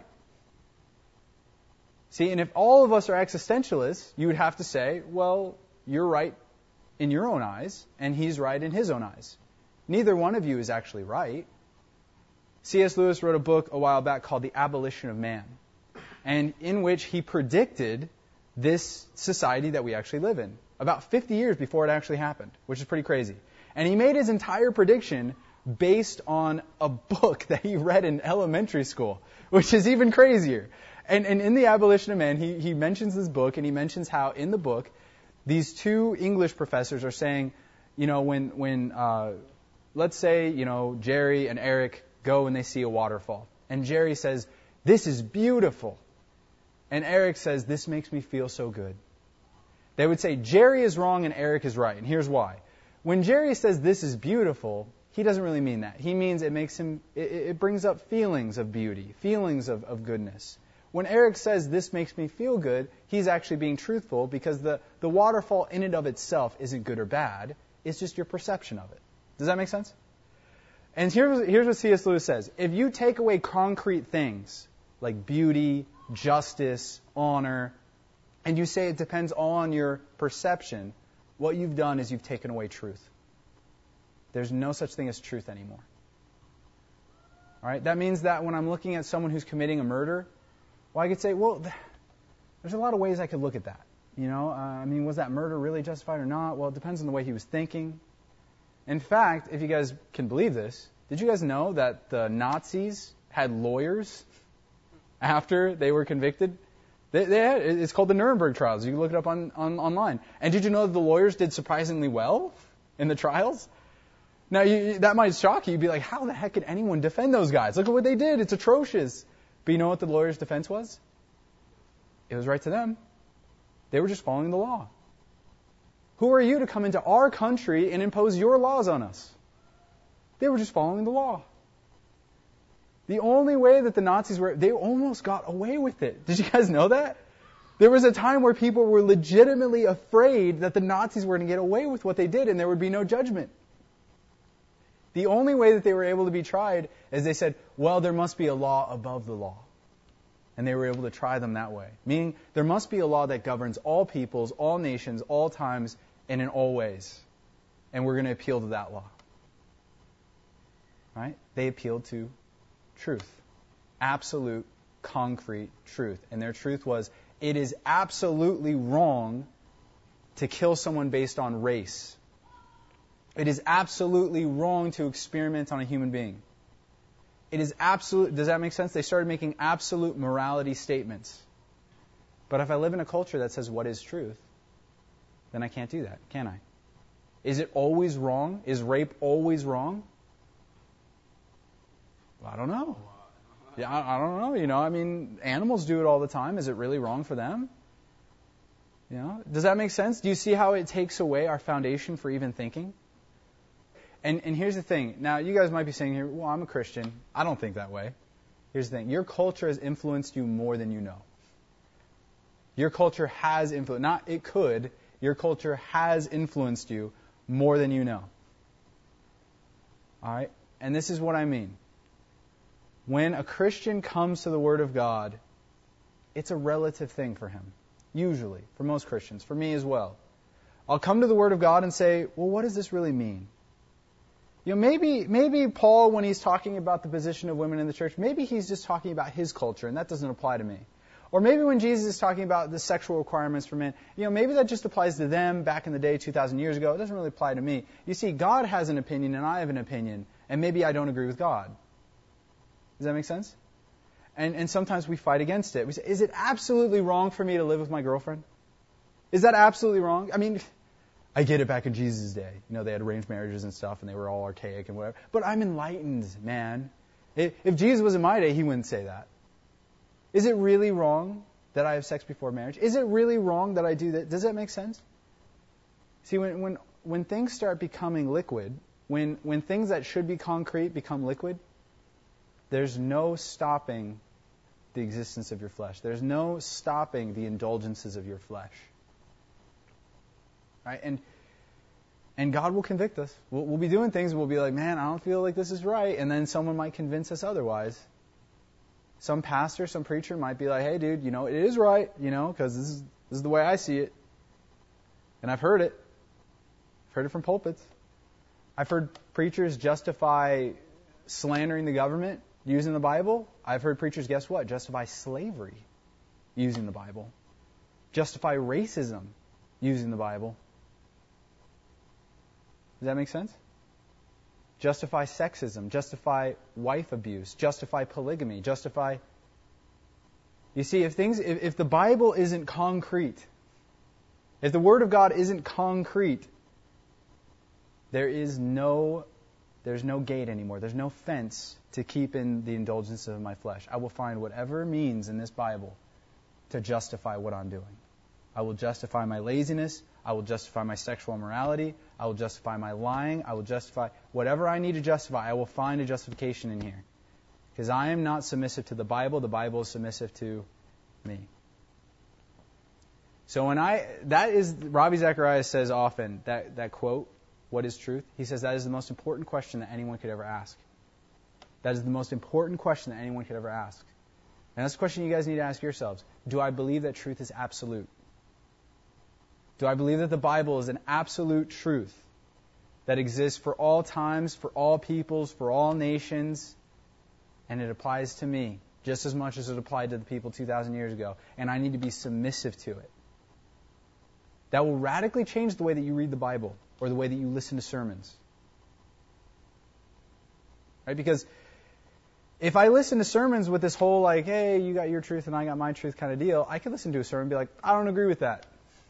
See, and if all of us are existentialists, you would have to say, well, you're right in your own eyes, and he's right in his own eyes. Neither one of you is actually right. C S Lewis wrote a book a while back called The Abolition of Man, and in which he predicted this society that we actually live in, about fifty years before it actually happened, which is pretty crazy. And he made his entire prediction based on a book that he read in elementary school, which is even crazier. And, and in The Abolition of Man, he, he mentions this book, and he mentions how in the book, these two English professors are saying, you know, when, when uh, let's say, you know, Jerry and Eric go and they see a waterfall. And Jerry says, "This is beautiful." And Eric says, "This makes me feel so good." They would say Jerry is wrong and Eric is right. And here's why. When Jerry says this is beautiful, he doesn't really mean that. He means it makes him, it, it brings up feelings of beauty, feelings of, of goodness. When Eric says this makes me feel good, he's actually being truthful, because the, the waterfall in and of itself isn't good or bad. It's just your perception of it. Does that make sense? And here's, here's what C S Lewis says. If you take away concrete things like beauty, justice, honor, and you say it depends all on your perception, what you've done is you've taken away truth. There's no such thing as truth anymore. All right? That means that when I'm looking at someone who's committing a murder, well, I could say, well, there's a lot of ways I could look at that. You know, uh, I mean, was that murder really justified or not? Well, it depends on the way he was thinking. In fact, if you guys can believe this, did you guys know that the Nazis had lawyers after they were convicted? They, they had, it's called the Nuremberg trials. You can look it up on, on online. And did you know that the lawyers did surprisingly well in the trials? Now, you, that might shock you. You'd be like, how the heck could anyone defend those guys? Look at what they did. It's atrocious. But you know what the lawyer's defense was? It was right to them. They were just following the law. Who are you to come into our country and impose your laws on us? They were just following the law. The only way that the Nazis were, they almost got away with it. Did you guys know that? There was a time where people were legitimately afraid that the Nazis were going to get away with what they did and there would be no judgment. The only way that they were able to be tried is they said, well, there must be a law above the law. And they were able to try them that way. Meaning, there must be a law that governs all peoples, all nations, all times, and in all ways. And we're going to appeal to that law. Right? They appealed to truth. Absolute, concrete truth. And their truth was, it is absolutely wrong to kill someone based on race. It is absolutely wrong to experiment on a human being. It is absolute. Does that make sense? They started making absolute morality statements. But if I live in a culture that says what is truth, then I can't do that, can I? Is it always wrong? Is rape always wrong? Well, I don't know. Yeah, I, I don't know. You know, I mean, animals do it all the time. Is it really wrong for them? You know, does that make sense? Do you see how it takes away our foundation for even thinking? And, and here's the thing. Now, you guys might be saying here, well, I'm a Christian. I don't think that way. Here's the thing. Your culture has influenced you more than you know. Your culture has influenced, not it could, your culture has influenced you more than you know. All right? And this is what I mean. When a Christian comes to the Word of God, it's a relative thing for him. Usually, for most Christians, for me as well. I'll come to the Word of God and say, well, what does this really mean? You know, maybe maybe Paul, when he's talking about the position of women in the church, maybe he's just talking about his culture, and that doesn't apply to me. Or maybe when Jesus is talking about the sexual requirements for men, you know, maybe that just applies to them back in the day, two thousand years ago. It doesn't really apply to me. You see, God has an opinion, and I have an opinion, and maybe I don't agree with God. Does that make sense? And and sometimes we fight against it. We say, is it absolutely wrong for me to live with my girlfriend? Is that absolutely wrong? I mean, I get it back in Jesus' day. You know, they had arranged marriages and stuff, and they were all archaic and whatever. But I'm enlightened, man. If, if Jesus was in my day, he wouldn't say that. Is it really wrong that I have sex before marriage? Is it really wrong that I do that? Does that make sense? See, when when, when things start becoming liquid, when, when things that should be concrete become liquid, there's no stopping the existence of your flesh. There's no stopping the indulgences of your flesh. Right? And and God will convict us. We'll, we'll be doing things and we'll be like, man, I don't feel like this is right. And then someone might convince us otherwise. Some pastor, some preacher might be like, hey, dude, you know, it is right, you know, because this is, this is the way I see it. And I've heard it. I've heard it from pulpits. I've heard preachers justify slandering the government using the Bible. I've heard preachers, guess what, justify slavery using the Bible. justify racism using the Bible. Does that make sense? Justify sexism, justify wife abuse, justify polygamy, justify... You see, if things, if, if the Bible isn't concrete, if the Word of God isn't concrete, there is no, there's no gate anymore. There's no fence to keep in the indulgence of my flesh. I will find whatever means in this Bible to justify what I'm doing. I will justify my laziness. I will justify my sexual immorality. I will justify my lying. I will justify whatever I need to justify. I will find a justification in here. Because I am not submissive to the Bible. The Bible is submissive to me. So when I, that is, Ravi Zacharias says often, that, that quote, what is truth? He says that is the most important question that anyone could ever ask. That is the most important question that anyone could ever ask. And that's the question you guys need to ask yourselves. Do I believe that truth is absolute? Do I believe that the Bible is an absolute truth that exists for all times, for all peoples, for all nations, and it applies to me just as much as it applied to the people two thousand years ago, and I need to be submissive to it? That will radically change the way that you read the Bible or the way that you listen to sermons. Right? Because if I listen to sermons with this whole like, hey, you got your truth and I got my truth kind of deal, I could listen to a sermon and be like, I don't agree with that.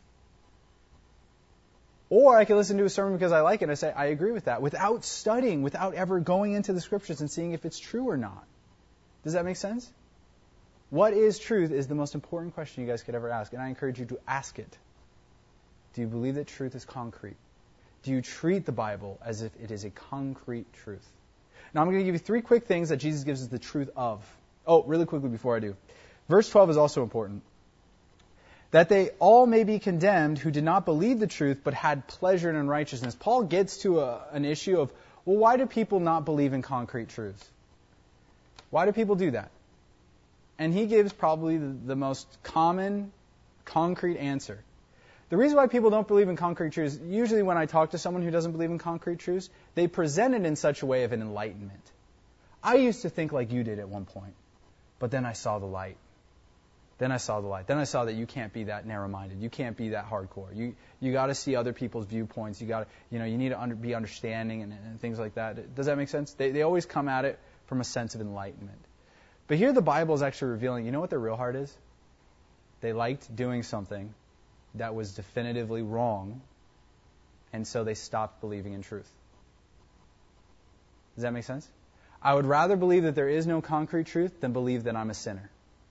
Or I can listen to a sermon because I like it and I say, I agree with that, without studying, without ever going into the Scriptures and seeing if it's true or not. Does that make sense? What is truth is the most important question you guys could ever ask, and I encourage you to ask it. Do you believe that truth is concrete? Do you treat the Bible as if it is a concrete truth? Now I'm going to give you three quick things that Jesus gives us the truth of. Oh, really quickly before I do. Verse twelve is also important. That they all may be condemned who did not believe the truth but had pleasure in unrighteousness. Paul gets to a, an issue of, well, why do people not believe in concrete truths? Why do people do that? And he gives probably the, the most common, concrete answer. The reason why people don't believe in concrete truths, usually when I talk to someone who doesn't believe in concrete truths, they present it in such a way of an enlightenment. I used to think like you did at one point, but then I saw the light. Then I saw the light. Then I saw that you can't be that narrow-minded. You can't be that hardcore. You you got to see other people's viewpoints. You got to, you know, you need to under, be understanding and, and things like that. Does that make sense? They they always come at it from a sense of enlightenment. But here the Bible is actually revealing, you know what their real heart is? They liked doing something that was definitively wrong, and so they stopped believing in truth. Does that make sense? I would rather believe that there is no concrete truth than believe that I'm a sinner.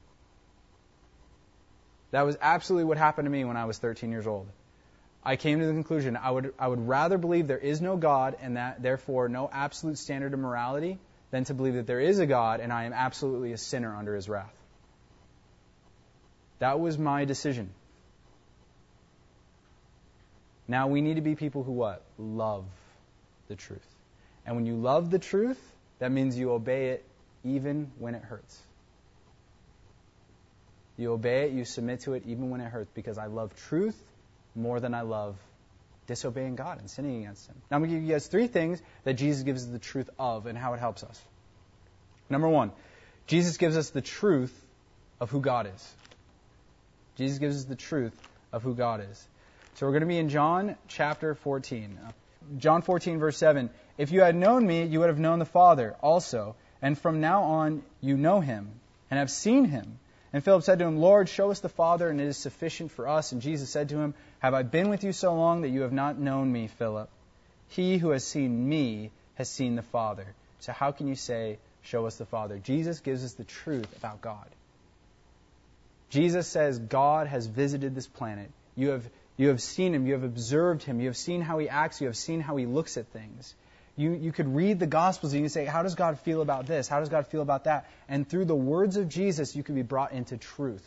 That was absolutely what happened to me when I was thirteen years old. I came to the conclusion I would I would rather believe there is no God and that therefore no absolute standard of morality than to believe that there is a God and I am absolutely a sinner under His wrath. That was my decision. Now we need to be people who what? Love the truth. And when you love the truth, that means you obey it even when it hurts. You obey it, you submit to it even when it hurts, because I love truth more than I love disobeying God and sinning against Him. Now I'm going to give you guys three things that Jesus gives us the truth of and how it helps us. Number one, Jesus gives us the truth of who God is. Jesus gives us the truth of who God is. So we're going to be in John chapter fourteen. John fourteen, verse seven. If you had known me, you would have known the Father also, and from now on you know Him and have seen Him. And Philip said to him, Lord, show us the Father, and it is sufficient for us. And Jesus said to him, have I been with you so long that you have not known me, Philip? He who has seen me has seen the Father. So how can you say, show us the Father? Jesus gives us the truth about God. Jesus says God has visited this planet. You have, you have seen Him. You have observed Him. You have seen how He acts. You have seen how He looks at things. You, you could read the Gospels and you can say, how does God feel about this? How does God feel about that? And through the words of Jesus, you can be brought into truth.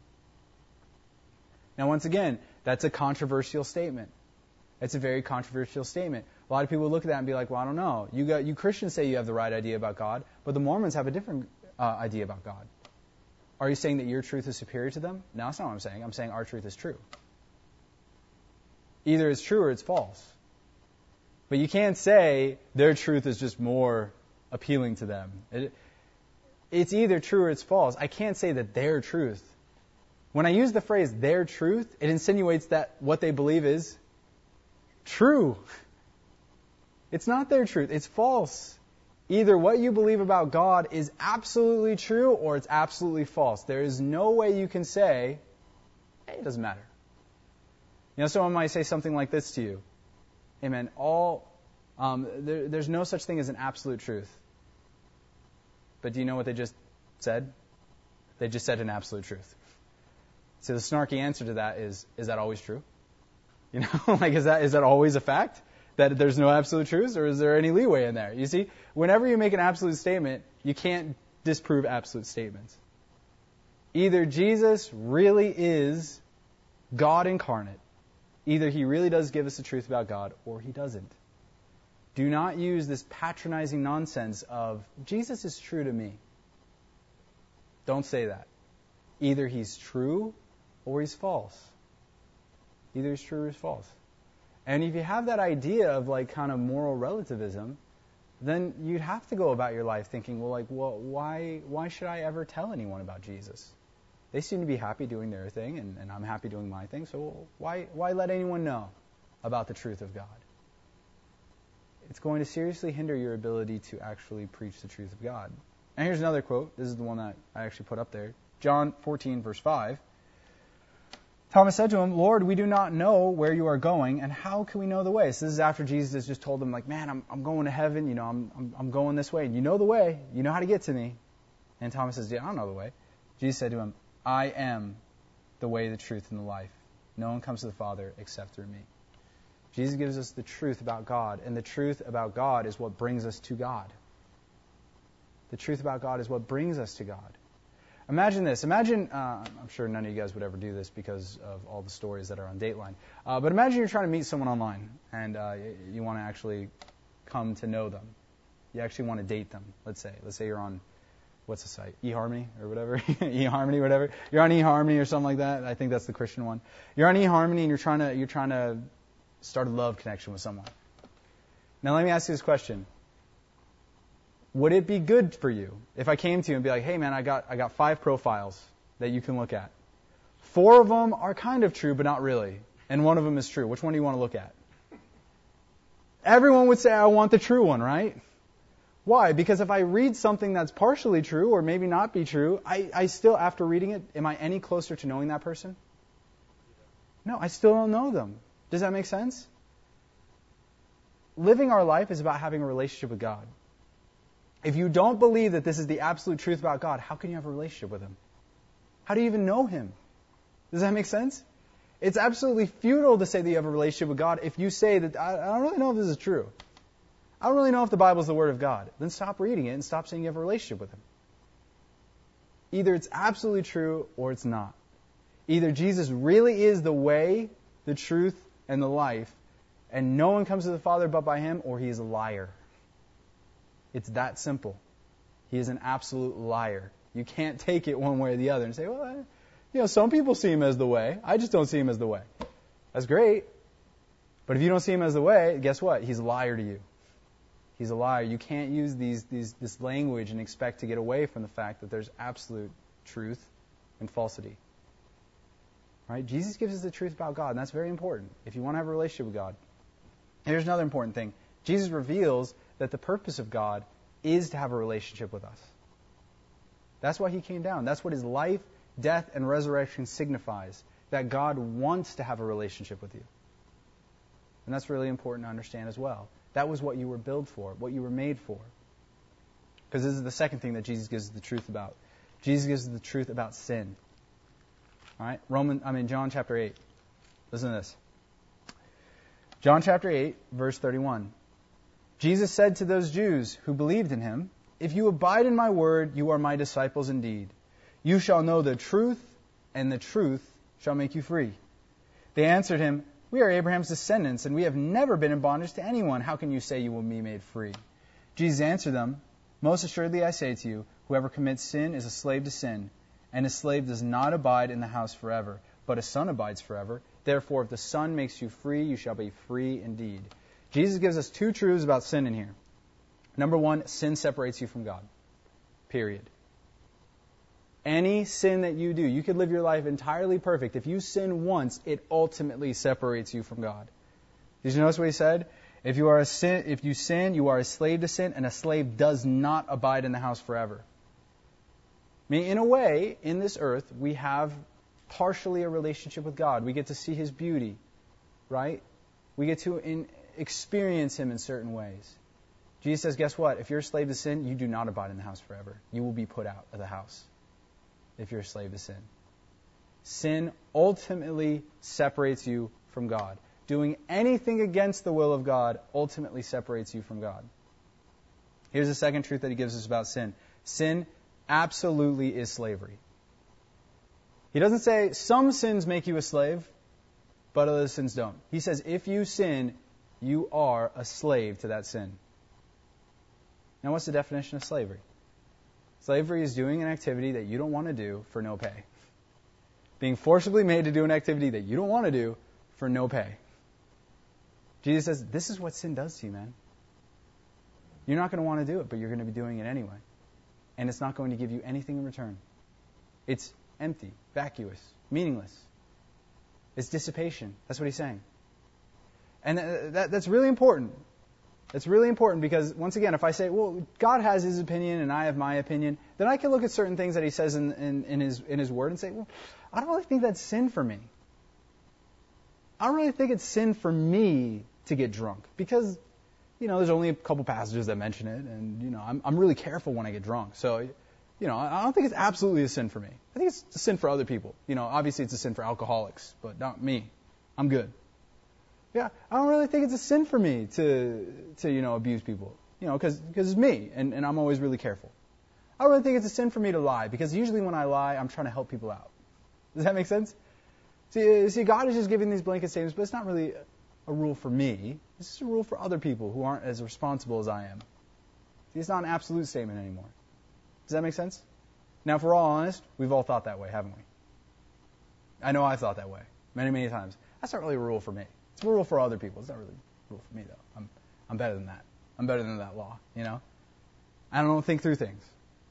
Now, once again, that's a controversial statement. It's a very controversial statement. A lot of people look at that and be like, well, I don't know. You got, you Christians say you have the right idea about God, but the Mormons have a different uh, idea about God. Are you saying that your truth is superior to them? No, that's not what I'm saying. I'm saying our truth is true. Either it's true or it's false. But you can't say their truth is just more appealing to them. It, it's either true or it's false. I can't say that their truth When I use the phrase their truth, it insinuates that what they believe is true. It's not their truth. It's false. Either what you believe about God is absolutely true or it's absolutely false. There is no way you can say, hey, it doesn't matter. You know, someone might say something like this to you. Hey, man, all, um, there, there's no such thing as an absolute truth. But do you know what they just said? They just said an absolute truth. So the snarky answer to that is, is that always true? You know, like, is that is that always a fact? That there's no absolute truth, or is there any leeway in there? You see, whenever you make an absolute statement, you can't disprove absolute statements. Either Jesus really is God incarnate, either he really does give us the truth about God, or he doesn't. Do not use this patronizing nonsense of, Jesus is true to me. Don't say that. Either he's true or he's false. Either he's true or he's false. And if you have that idea of like kind of moral relativism, then you'd have to go about your life thinking, well, like, well, why why should I ever tell anyone about Jesus? They seem to be happy doing their thing, and, and I'm happy doing my thing, so why why let anyone know about the truth of God? It's going to seriously hinder your ability to actually preach the truth of God. And here's another quote. This is the one that I actually put up there. John fourteen, verse five. Thomas said to him, Lord, we do not know where you are going, and how can we know the way? So this is after Jesus has just told him, like, man, I'm I'm going to heaven, you know, I'm I'm, I'm going this way. And you know the way. You know how to get to me. And Thomas says, yeah, I don't know the way. Jesus said to him, I am the way, the truth, and the life. No one comes to the Father except through me. Jesus gives us the truth about God, and the truth about God is what brings us to God. The truth about God is what brings us to God. Imagine this. Imagine, uh, I'm sure none of you guys would ever do this because of all the stories that are on Dateline. Uh, but imagine you're trying to meet someone online and uh, you want to actually come to know them. You actually want to date them, let's say. Let's say you're on, what's the site? eHarmony or whatever? eHarmony, whatever. You're on eHarmony or something like that. I think that's the Christian one. You're on eHarmony and you're trying to, you're trying to start a love connection with someone. Now let me ask you this question. Would it be good for you if I came to you and be like, hey man, I got I got five profiles that you can look at. Four of them are kind of true, but not really. And one of them is true. Which one do you want to look at? Everyone would say, I want the true one, right? Why? Because if I read something that's partially true or maybe not be true, I, I still, after reading it, am I any closer to knowing that person? No, I still don't know them. Does that make sense? Living our life is about having a relationship with God. If you don't believe that this is the absolute truth about God, how can you have a relationship with Him? How do you even know Him? Does that make sense? It's absolutely futile to say that you have a relationship with God if you say that, I, I don't really know if this is true. I don't really know if the Bible is the Word of God. Then stop reading it and stop saying you have a relationship with Him. Either it's absolutely true or it's not. Either Jesus really is the way, the truth, and the life, and no one comes to the Father but by Him, or He is a liar. It's that simple. He is an absolute liar. You can't take it one way or the other and say, well, I, you know, some people see Him as the way. I just don't see Him as the way. That's great. But if you don't see Him as the way, guess what? He's a liar to you. He's a liar. You can't use these, these this language and expect to get away from the fact that there's absolute truth and falsity. Right? Jesus gives us the truth about God, and that's very important if you want to have a relationship with God. Here's another important thing. Jesus reveals that the purpose of God is to have a relationship with us. That's why He came down. That's what His life, death, and resurrection signifies, that God wants to have a relationship with you. And that's really important to understand as well. That was what you were built for, what you were made for. Because this is the second thing that Jesus gives the truth about. Jesus gives the truth about sin. All right, Roman, I mean John chapter eight. Listen to this. John chapter eight, verse thirty-one. Jesus said to those Jews who believed in Him, if you abide in my word, you are my disciples indeed. You shall know the truth, and the truth shall make you free. They answered Him, we are Abraham's descendants, and we have never been in bondage to anyone. How can you say you will be made free? Jesus answered them, most assuredly I say to you, whoever commits sin is a slave to sin, and a slave does not abide in the house forever, but a son abides forever. Therefore, if the Son makes you free, you shall be free indeed. Jesus gives us two truths about sin in here. Number one, sin separates you from God. Period. Any sin that you do, you could live your life entirely perfect. If you sin once, it ultimately separates you from God. Did you notice what he said? If you are a sin, if you sin, you are a slave to sin, and a slave does not abide in the house forever. I mean, in a way, in this earth, we have partially a relationship with God. We get to see His beauty, right? We get to in, experience Him in certain ways. Jesus says, guess what? If you're a slave to sin, you do not abide in the house forever. You will be put out of the house if you're a slave to sin. Sin ultimately separates you from God. Doing anything against the will of God ultimately separates you from God. Here's the second truth that he gives us about sin. Sin absolutely is slavery. He doesn't say some sins make you a slave, but other sins don't. He says if you sin, you are a slave to that sin. Now, what's the definition of slavery? Slavery is doing an activity that you don't want to do for no pay. Being forcibly made to do an activity that you don't want to do for no pay. Jesus says, this is what sin does to you, man. You're not going to want to do it, but you're going to be doing it anyway. And it's not going to give you anything in return. It's empty, vacuous, meaningless. It's dissipation. That's what he's saying. And that, that, that's really important. That's really important because, once again, if I say, well, God has His opinion and I have my opinion, then I can look at certain things that He says in, in, in, his, in His Word and say, well, I don't really think that's sin for me. I don't really think it's sin for me to get drunk because, you know, there's only a couple passages that mention it, and, you know, I'm, I'm really careful when I get drunk. So, you know, I don't think it's absolutely a sin for me. I think it's a sin for other people. You know, obviously it's a sin for alcoholics, but not me. I'm good. Yeah, I don't really think it's a sin for me to, to you know, abuse people, you know, because it's me, and, and I'm always really careful. I don't really think it's a sin for me to lie, because usually when I lie, I'm trying to help people out. Does that make sense? See, see, God is just giving these blanket statements, but it's not really a rule for me. It's just a rule for other people who aren't as responsible as I am. See, it's not an absolute statement anymore. Does that make sense? Now, if we're all honest, we've all thought that way, haven't we? I know I've thought that way many, many times. That's not really a rule for me. It's a rule for other people. It's not really a rule for me, though. I'm, I'm better than that. I'm better than that law, you know? I don't think through things.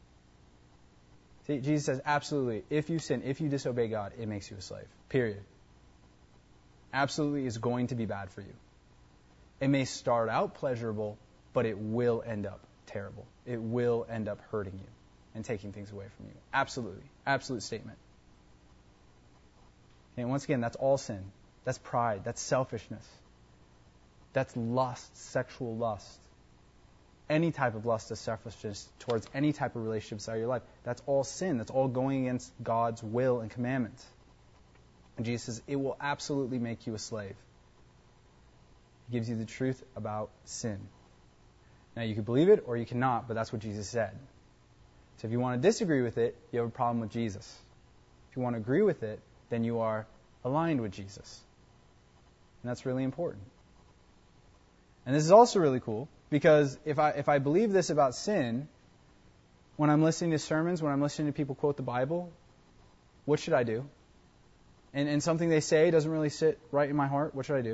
See, Jesus says, absolutely, if you sin, if you disobey God, it makes you a slave. Period. Absolutely is going to be bad for you. It may start out pleasurable, but it will end up terrible. It will end up hurting you and taking things away from you. Absolutely. Absolute statement. And once again, that's all sin. That's pride. That's selfishness. That's lust, sexual lust. Any type of lust is selfishness towards any type of relationship inside your life. That's all sin. That's all going against God's will and commandments. And Jesus says, it will absolutely make you a slave. He gives you the truth about sin. Now, you can believe it or you cannot, but that's what Jesus said. So if you want to disagree with it, you have a problem with Jesus. If you want to agree with it, then you are aligned with Jesus. And that's really important. And this is also really cool, because if I if I believe this about sin, when I'm listening to sermons, when I'm listening to people quote the Bible, what should I do? And, and something they say doesn't really sit right in my heart, what should I do?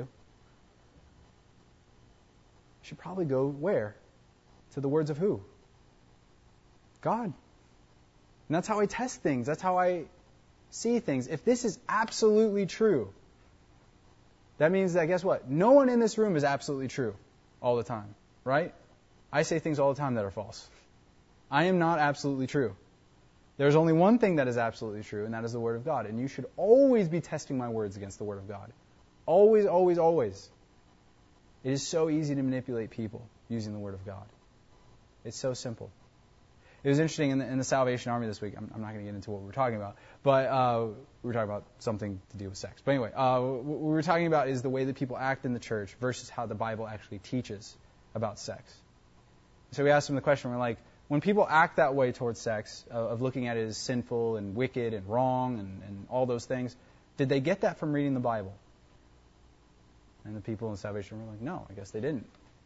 I should probably go where? To the words of who? God. And that's how I test things. That's how I see things. If this is absolutely true, that means that, guess what? No one in this room is absolutely true all the time, right? I say things all the time that are false. I am not absolutely true. There's only one thing that is absolutely true, and that is the Word of God. And you should always be testing my words against the Word of God. Always, always, always. It is so easy to manipulate people using the Word of God. It's so simple. It was interesting in the, in the Salvation Army this week. I'm, I'm not going to get into what we were talking about, but uh, we were talking about something to do with sex. But anyway, uh, what we were talking about is the way that people act in the church versus how the Bible actually teaches about sex. So we asked them the question, we're like, when people act that way towards sex, uh, of looking at it as sinful and wicked and wrong and, and all those things, did they get that from reading the Bible? And the people in the Salvation were like, no, I guess they didn't.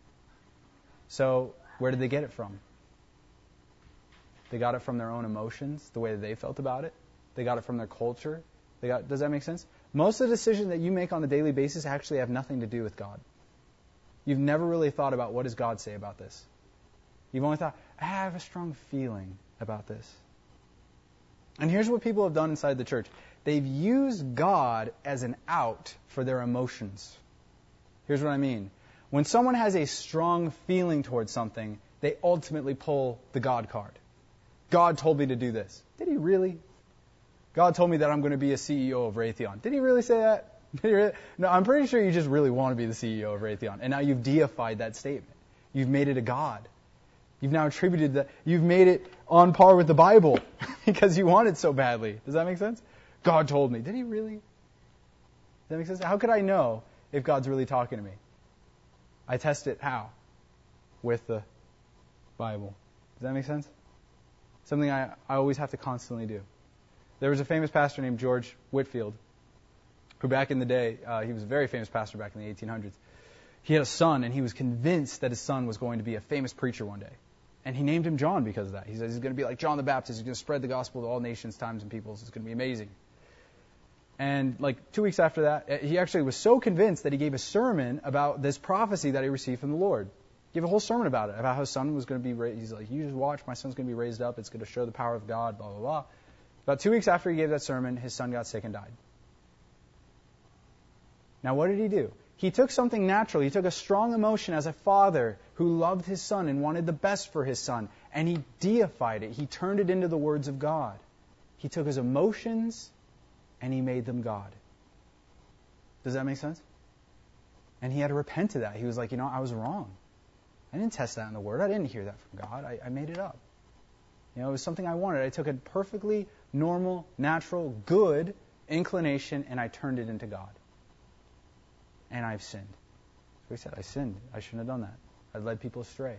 So where did they get it from? They got it from their own emotions, the way that they felt about it. They got it from their culture. They got, does that make sense? Most of the decisions that you make on a daily basis actually have nothing to do with God. You've never really thought about, what does God say about this? You've only thought, I have a strong feeling about this. And here's what people have done inside the church. They've used God as an out for their emotions. Here's what I mean. When someone has a strong feeling towards something, they ultimately pull the God card. God told me to do this. Did he really? God told me that I'm going to be a C E O of Raytheon. Did he really say that? Did he really? No, I'm pretty sure you just really want to be the C E O of Raytheon. And now you've deified that statement. You've made it a God. You've now attributed that. You've made it on par with the Bible because you want it so badly. Does that make sense? God told me. Did he really? Does that make sense? How could I know if God's really talking to me? I test it how? With the Bible. Does that make sense? Something I, I always have to constantly do. There was a famous pastor named George Whitefield, who back in the day, uh, he was a very famous pastor back in the eighteen hundreds. He had a son, and he was convinced that his son was going to be a famous preacher one day. And he named him John because of that. He said he's going to be like John the Baptist. He's going to spread the gospel to all nations, times, and peoples. It's going to be amazing. And like two weeks after that, he actually was so convinced that he gave a sermon about this prophecy that he received from the Lord. He gave a whole sermon about it, about how his son was going to be raised. He's like, you just watch, my son's going to be raised up. It's going to show the power of God, blah, blah, blah. About two weeks after he gave that sermon, his son got sick and died. Now, what did he do? He took something natural. He took a strong emotion as a father who loved his son and wanted the best for his son, and he deified it. He turned it into the words of God. He took his emotions and he made them God. Does that make sense? And he had to repent of that. He was like, you know, I was wrong. I didn't test that in the Word. I didn't hear that from God. I, I made it up. You know, it was something I wanted. I took a perfectly normal, natural, good inclination and I turned it into God. And I've sinned. So he said, I sinned. I shouldn't have done that. I led people astray.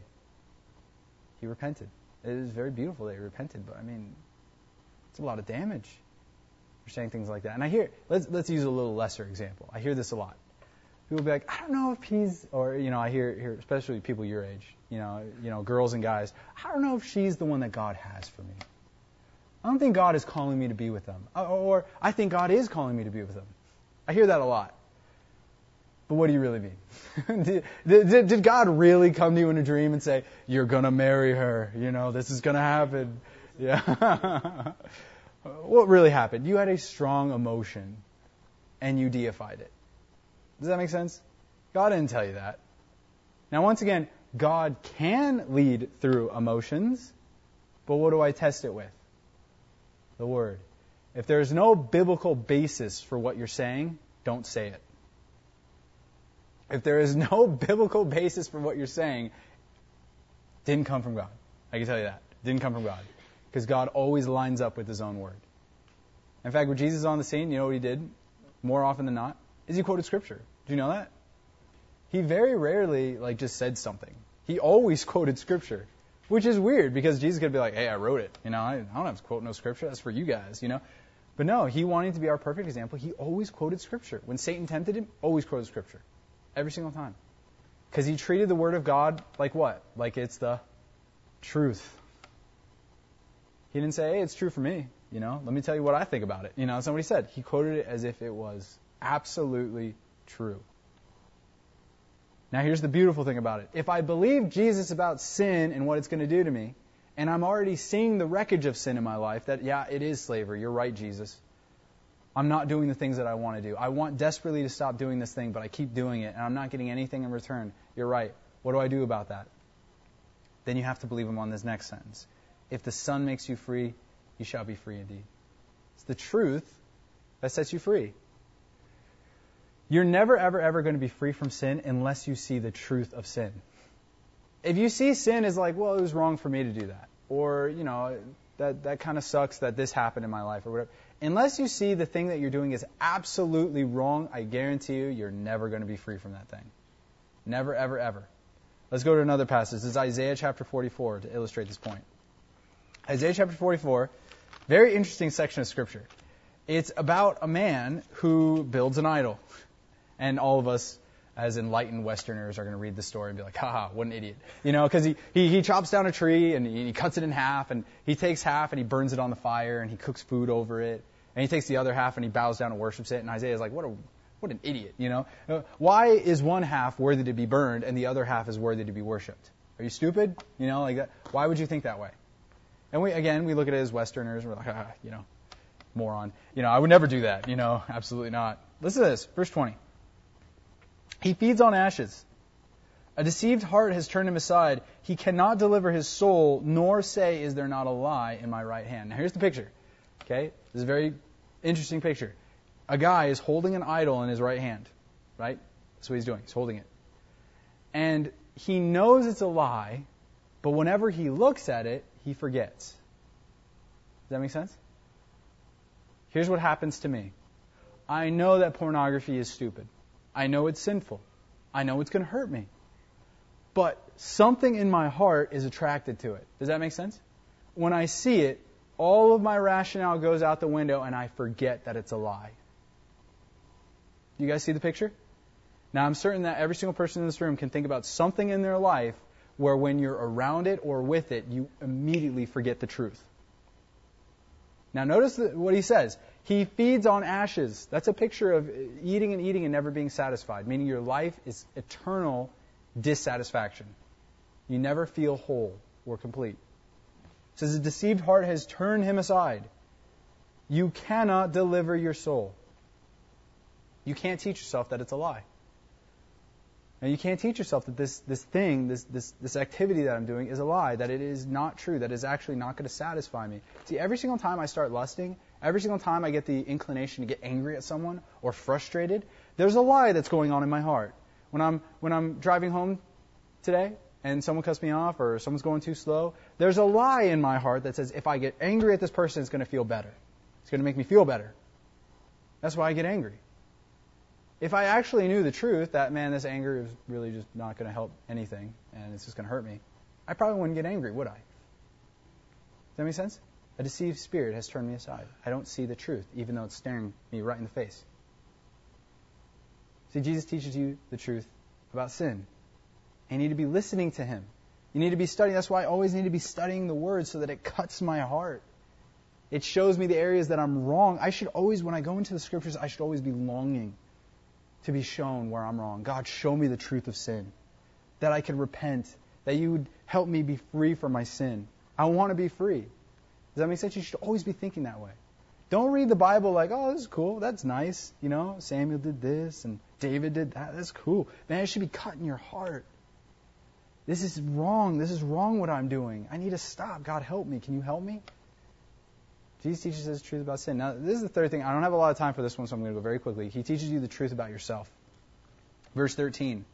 He repented. It is very beautiful that he repented, but I mean, it's a lot of damage for saying things like that. And I hear, let's let's use a little lesser example. I hear this a lot. People will be like, I don't know if he's, or you know, I hear, hear especially people your age, you know, you know, girls and guys. I don't know if she's the one that God has for me. I don't think God is calling me to be with them, or I think God is calling me to be with them. I hear that a lot. But what do you really mean? did, did, did God really come to you in a dream and say, you're going to marry her, you know, this is going to happen? Yeah. What really happened? You had a strong emotion and you deified it. Does that make sense? God didn't tell you that. Now, once again, God can lead through emotions, but what do I test it with? The Word. If there's no biblical basis for what you're saying, don't say it. If there is no biblical basis for what you're saying, it didn't come from God. I can tell you that. It didn't come from God. Because God always lines up with His own Word. In fact, when Jesus was on the scene, you know what He did? More often than not, is He quoted Scripture. Do you know that? He very rarely like just said something. He always quoted Scripture. Which is weird, because Jesus could be like, hey, I wrote it. You know, I don't have to quote no Scripture. That's for you guys, you know. But no, He wanting to be our perfect example, He always quoted Scripture. When Satan tempted Him, always quoted Scripture. Every single time. Because He treated the Word of God like what? Like it's the truth. He didn't say, hey, it's true for me. You know, let me tell you what I think about it. You know, somebody said. He quoted it as if it was absolutely true. Now, here's the beautiful thing about it. If I believe Jesus about sin and what it's going to do to me, and I'm already seeing the wreckage of sin in my life, that, yeah, it is slavery. You're right, Jesus. I'm not doing the things that I want to do. I want desperately to stop doing this thing, but I keep doing it, and I'm not getting anything in return. You're right. What do I do about that? Then you have to believe Him on this next sentence. If the Son makes you free, you shall be free indeed. It's the truth that sets you free. You're never, ever, ever going to be free from sin unless you see the truth of sin. If you see sin as like, well, it was wrong for me to do that, or, you know, that, that kind of sucks that this happened in my life, or whatever. Unless you see the thing that you're doing is absolutely wrong, I guarantee you, you're never going to be free from that thing. Never, ever, ever. Let's go to another passage. This is Isaiah chapter forty-four to illustrate this point. Isaiah chapter forty-four, very interesting section of Scripture. It's about a man who builds an idol. And all of us, as enlightened Westerners, are going to read the story and be like, haha, what an idiot. You know, because he, he, he chops down a tree and he, he cuts it in half, and he takes half and he burns it on the fire and he cooks food over it. And he takes the other half and he bows down and worships it. And Isaiah's like, what a what an idiot, you know. Why is one half worthy to be burned and the other half is worthy to be worshipped? Are you stupid? You know, like that. Why would you think that way? And we, again, we look at it as Westerners, and we're like, ah, you know, moron. You know, I would never do that. You know, absolutely not. Listen to this, verse twenty. He feeds on ashes. A deceived heart has turned him aside. He cannot deliver his soul, nor say, is there not a lie in my right hand? Now, here's the picture. Okay? This is a very interesting picture. A guy is holding an idol in his right hand. Right? That's what he's doing. He's holding it. And he knows it's a lie, but whenever he looks at it, he forgets. Does that make sense? Here's what happens to me. I know that pornography is stupid. I know it's sinful. I know it's going to hurt me. But something in my heart is attracted to it. Does that make sense? When I see it, all of my rationale goes out the window and I forget that it's a lie. You guys see the picture? Now, I'm certain that every single person in this room can think about something in their life where when you're around it or with it, you immediately forget the truth. Now, notice what he says. He feeds on ashes. That's a picture of eating and eating and never being satisfied, meaning your life is eternal dissatisfaction. You never feel whole or complete. It says, a deceived heart has turned him aside. You cannot deliver your soul. You can't teach yourself that it's a lie. Now, you can't teach yourself that this, this thing, this, this, this activity that I'm doing is a lie, that it is not true, that it's actually not going to satisfy me. See, every single time I start lusting, every single time I get the inclination to get angry at someone or frustrated, there's a lie that's going on in my heart. When I'm, when I'm driving home today and someone cuts me off or someone's going too slow, there's a lie in my heart that says if I get angry at this person, it's going to feel better. It's going to make me feel better. That's why I get angry. If I actually knew the truth, that, man, this anger is really just not going to help anything, and it's just going to hurt me, I probably wouldn't get angry, would I? Does that make sense? A deceived spirit has turned me aside. I don't see the truth, even though it's staring me right in the face. See, Jesus teaches you the truth about sin. And you need to be listening to Him. You need to be studying. That's why I always need to be studying the Word so that it cuts my heart. It shows me the areas that I'm wrong. I should always, when I go into the Scriptures, I should always be longing to be shown where I'm wrong. God, show me the truth of sin, that I can repent, that you would help me be free from my sin. I want to be free. Does that make sense? You should always be thinking that way. Don't read the Bible like, oh, this is cool, that's nice. You know, Samuel did this and David did that. That's cool. Man, it should be cut in your heart. This is wrong. This is wrong what I'm doing. I need to stop. God, help me. Can you help me? Jesus teaches us the truth about sin. Now, this is the third thing. I don't have a lot of time for this one, so I'm going to go very quickly. He teaches you the truth about yourself. Verse thirteen.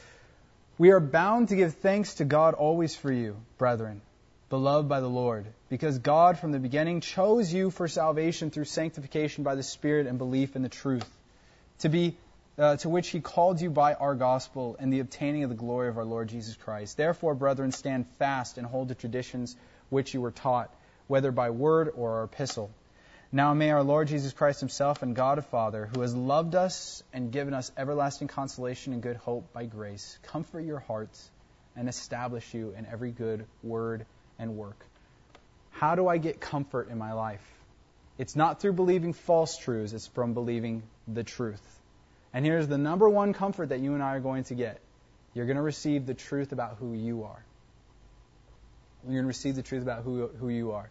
We are bound to give thanks to God always for you, brethren, beloved by the Lord, because God from the beginning chose you for salvation through sanctification by the Spirit and belief in the truth, to be uh, to which He called you by our gospel and the obtaining of the glory of our Lord Jesus Christ. Therefore, brethren, stand fast and hold the traditions which you were taught, whether by word or epistle. Now may our Lord Jesus Christ Himself and God the Father, who has loved us and given us everlasting consolation and good hope by grace, comfort your hearts and establish you in every good word and work. How do I get comfort in my life? It's not through believing false truths, it's from believing the truth. And here's the number one comfort that you and I are going to get. You're going to receive the truth about who you are. You're going to receive the truth about who who you are.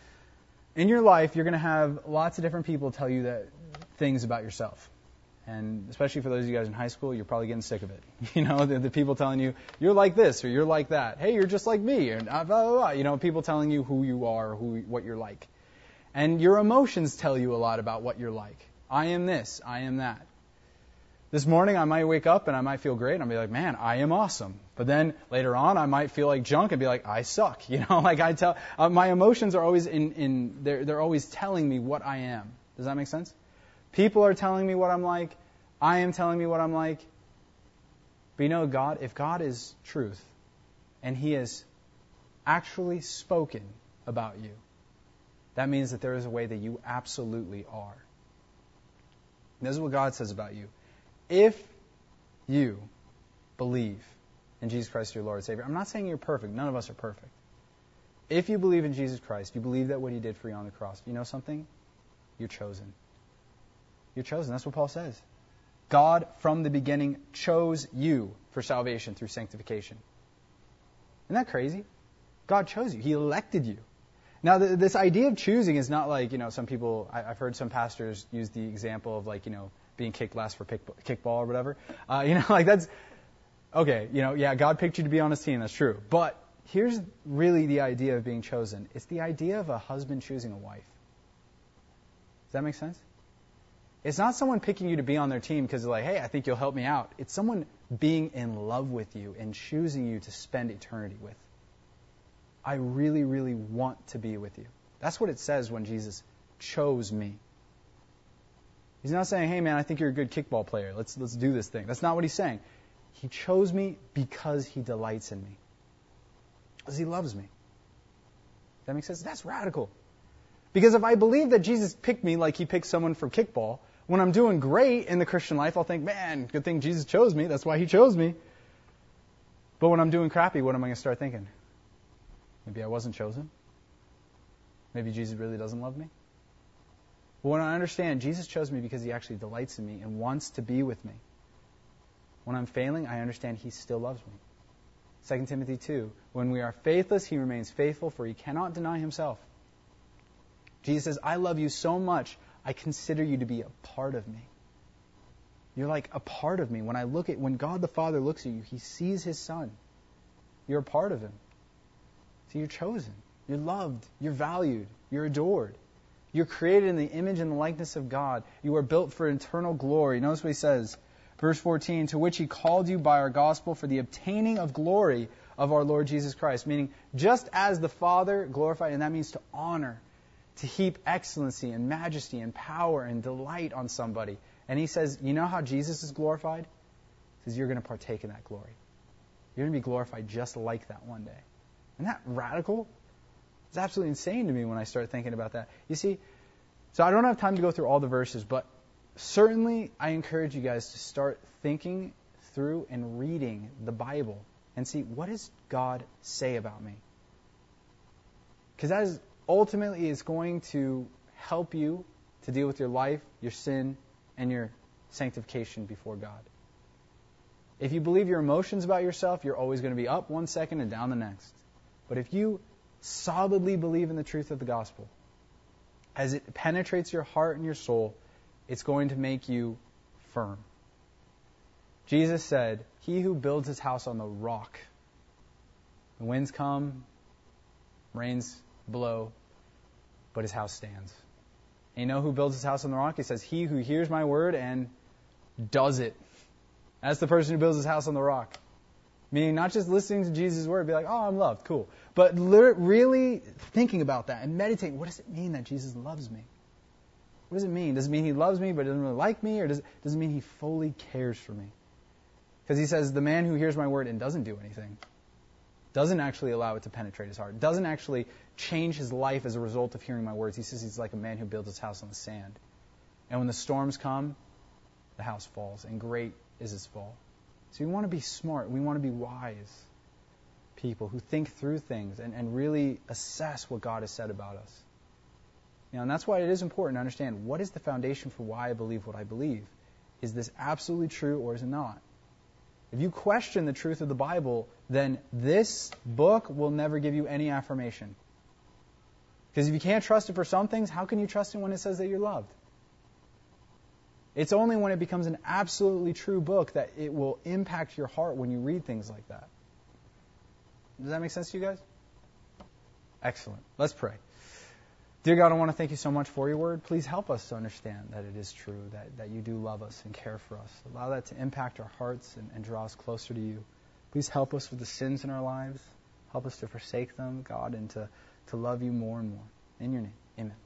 In your life, you're going to have lots of different people tell you that things about yourself. And especially for those of you guys in high school, you're probably getting sick of it. You know, the, the people telling you, you're like this or you're like that. Hey, you're just like me. And blah, blah, blah. You know, people telling you who you are, who what you're like. And your emotions tell you a lot about what you're like. I am this. I am that. This morning, I might wake up and I might feel great, and I'll be like, man, I am awesome. But then later on, I might feel like junk and be like, I suck. You know, like I tell, uh, my emotions are always in, in they're, they're always telling me what I am. Does that make sense? People are telling me what I'm like. I am telling me what I'm like. But you know, God, if God is truth, and He has actually spoken about you, that means that there is a way that you absolutely are. And this is what God says about you. If you believe in Jesus Christ your Lord and Savior, I'm not saying you're perfect. None of us are perfect. If you believe in Jesus Christ, you believe that what He did for you on the cross, you know something? You're chosen. You're chosen. That's what Paul says. God, from the beginning, chose you for salvation through sanctification. Isn't that crazy? God chose you. He elected you. Now, th- this idea of choosing is not like, you know, some people, I- I've heard some pastors use the example of like, you know, being kicked last for pick- kickball or whatever. Uh, you know, like that's, okay, you know, yeah, God picked you to be on his team, that's true. But here's really the idea of being chosen. It's the idea of a husband choosing a wife. Does that make sense? It's not someone picking you to be on their team because they're like, hey, I think you'll help me out. It's someone being in love with you and choosing you to spend eternity with. I really, really want to be with you. That's what it says when Jesus chose me. He's not saying, hey man, I think you're a good kickball player. Let's let's do this thing. That's not what he's saying. He chose me because he delights in me. Because he loves me. Does that make sense? That's radical. Because if I believe that Jesus picked me like he picked someone for kickball, when I'm doing great in the Christian life, I'll think, man, good thing Jesus chose me. That's why he chose me. But when I'm doing crappy, what am I going to start thinking? Maybe I wasn't chosen. Maybe Jesus really doesn't love me. But when I understand Jesus chose me because he actually delights in me and wants to be with me, when I'm failing, I understand he still loves me. Second Timothy two, when we are faithless, he remains faithful, for he cannot deny himself. Jesus says, I love you so much, I consider you to be a part of me. You're like a part of me. When I look at, when God the Father looks at you, he sees his Son. You're a part of him. So you're chosen. You're loved. You're valued. You're adored. You're created in the image and the likeness of God. You are built for eternal glory. Notice what he says. Verse fourteen, to which he called you by our gospel for the obtaining of glory of our Lord Jesus Christ. Meaning, just as the Father glorified, and that means to honor, to heap excellency and majesty and power and delight on somebody. And he says, you know how Jesus is glorified? He says, you're going to partake in that glory. You're going to be glorified just like that one day. Isn't that radical? It's absolutely insane to me when I start thinking about that. You see, so I don't have time to go through all the verses, but certainly I encourage you guys to start thinking through and reading the Bible and see, what does God say about me? Because that is ultimately is going to help you to deal with your life, your sin, and your sanctification before God. If you believe your emotions about yourself, you're always going to be up one second and down the next. But if you solidly believe in the truth of the gospel, as it penetrates your heart and your soul, it's going to make you firm. Jesus said, he who builds his house on the rock, the winds come, rains blow, but his house stands. And you know who builds his house on the rock? He says, he who hears my word and does it. That's the person who builds his house on the rock. Meaning not just listening to Jesus' word, be like, oh, I'm loved, cool. But really thinking about that and meditating, what does it mean that Jesus loves me? What does it mean? Does it mean he loves me but doesn't really like me? Or does it, does it mean he fully cares for me? Because he says, the man who hears my word and doesn't do anything, doesn't actually allow it to penetrate his heart, doesn't actually change his life as a result of hearing my words. He says he's like a man who builds his house on the sand. And when the storms come, the house falls, and great is its fall. So we want to be smart. We want to be wise people who think through things and, and really assess what God has said about us. You know, and that's why it is important to understand, what is the foundation for why I believe what I believe? Is this absolutely true or is it not? If you question the truth of the Bible, then this book will never give you any affirmation. Because if you can't trust it for some things, how can you trust it when it says that you're loved? It's only when it becomes an absolutely true book that it will impact your heart when you read things like that. Does that make sense to you guys? Excellent. Let's pray. Dear God, I want to thank you so much for your word. Please help us to understand that it is true, that, that you do love us and care for us. Allow that to impact our hearts and, and draw us closer to you. Please help us with the sins in our lives. Help us to forsake them, God, and to, to love you more and more. In your name, amen.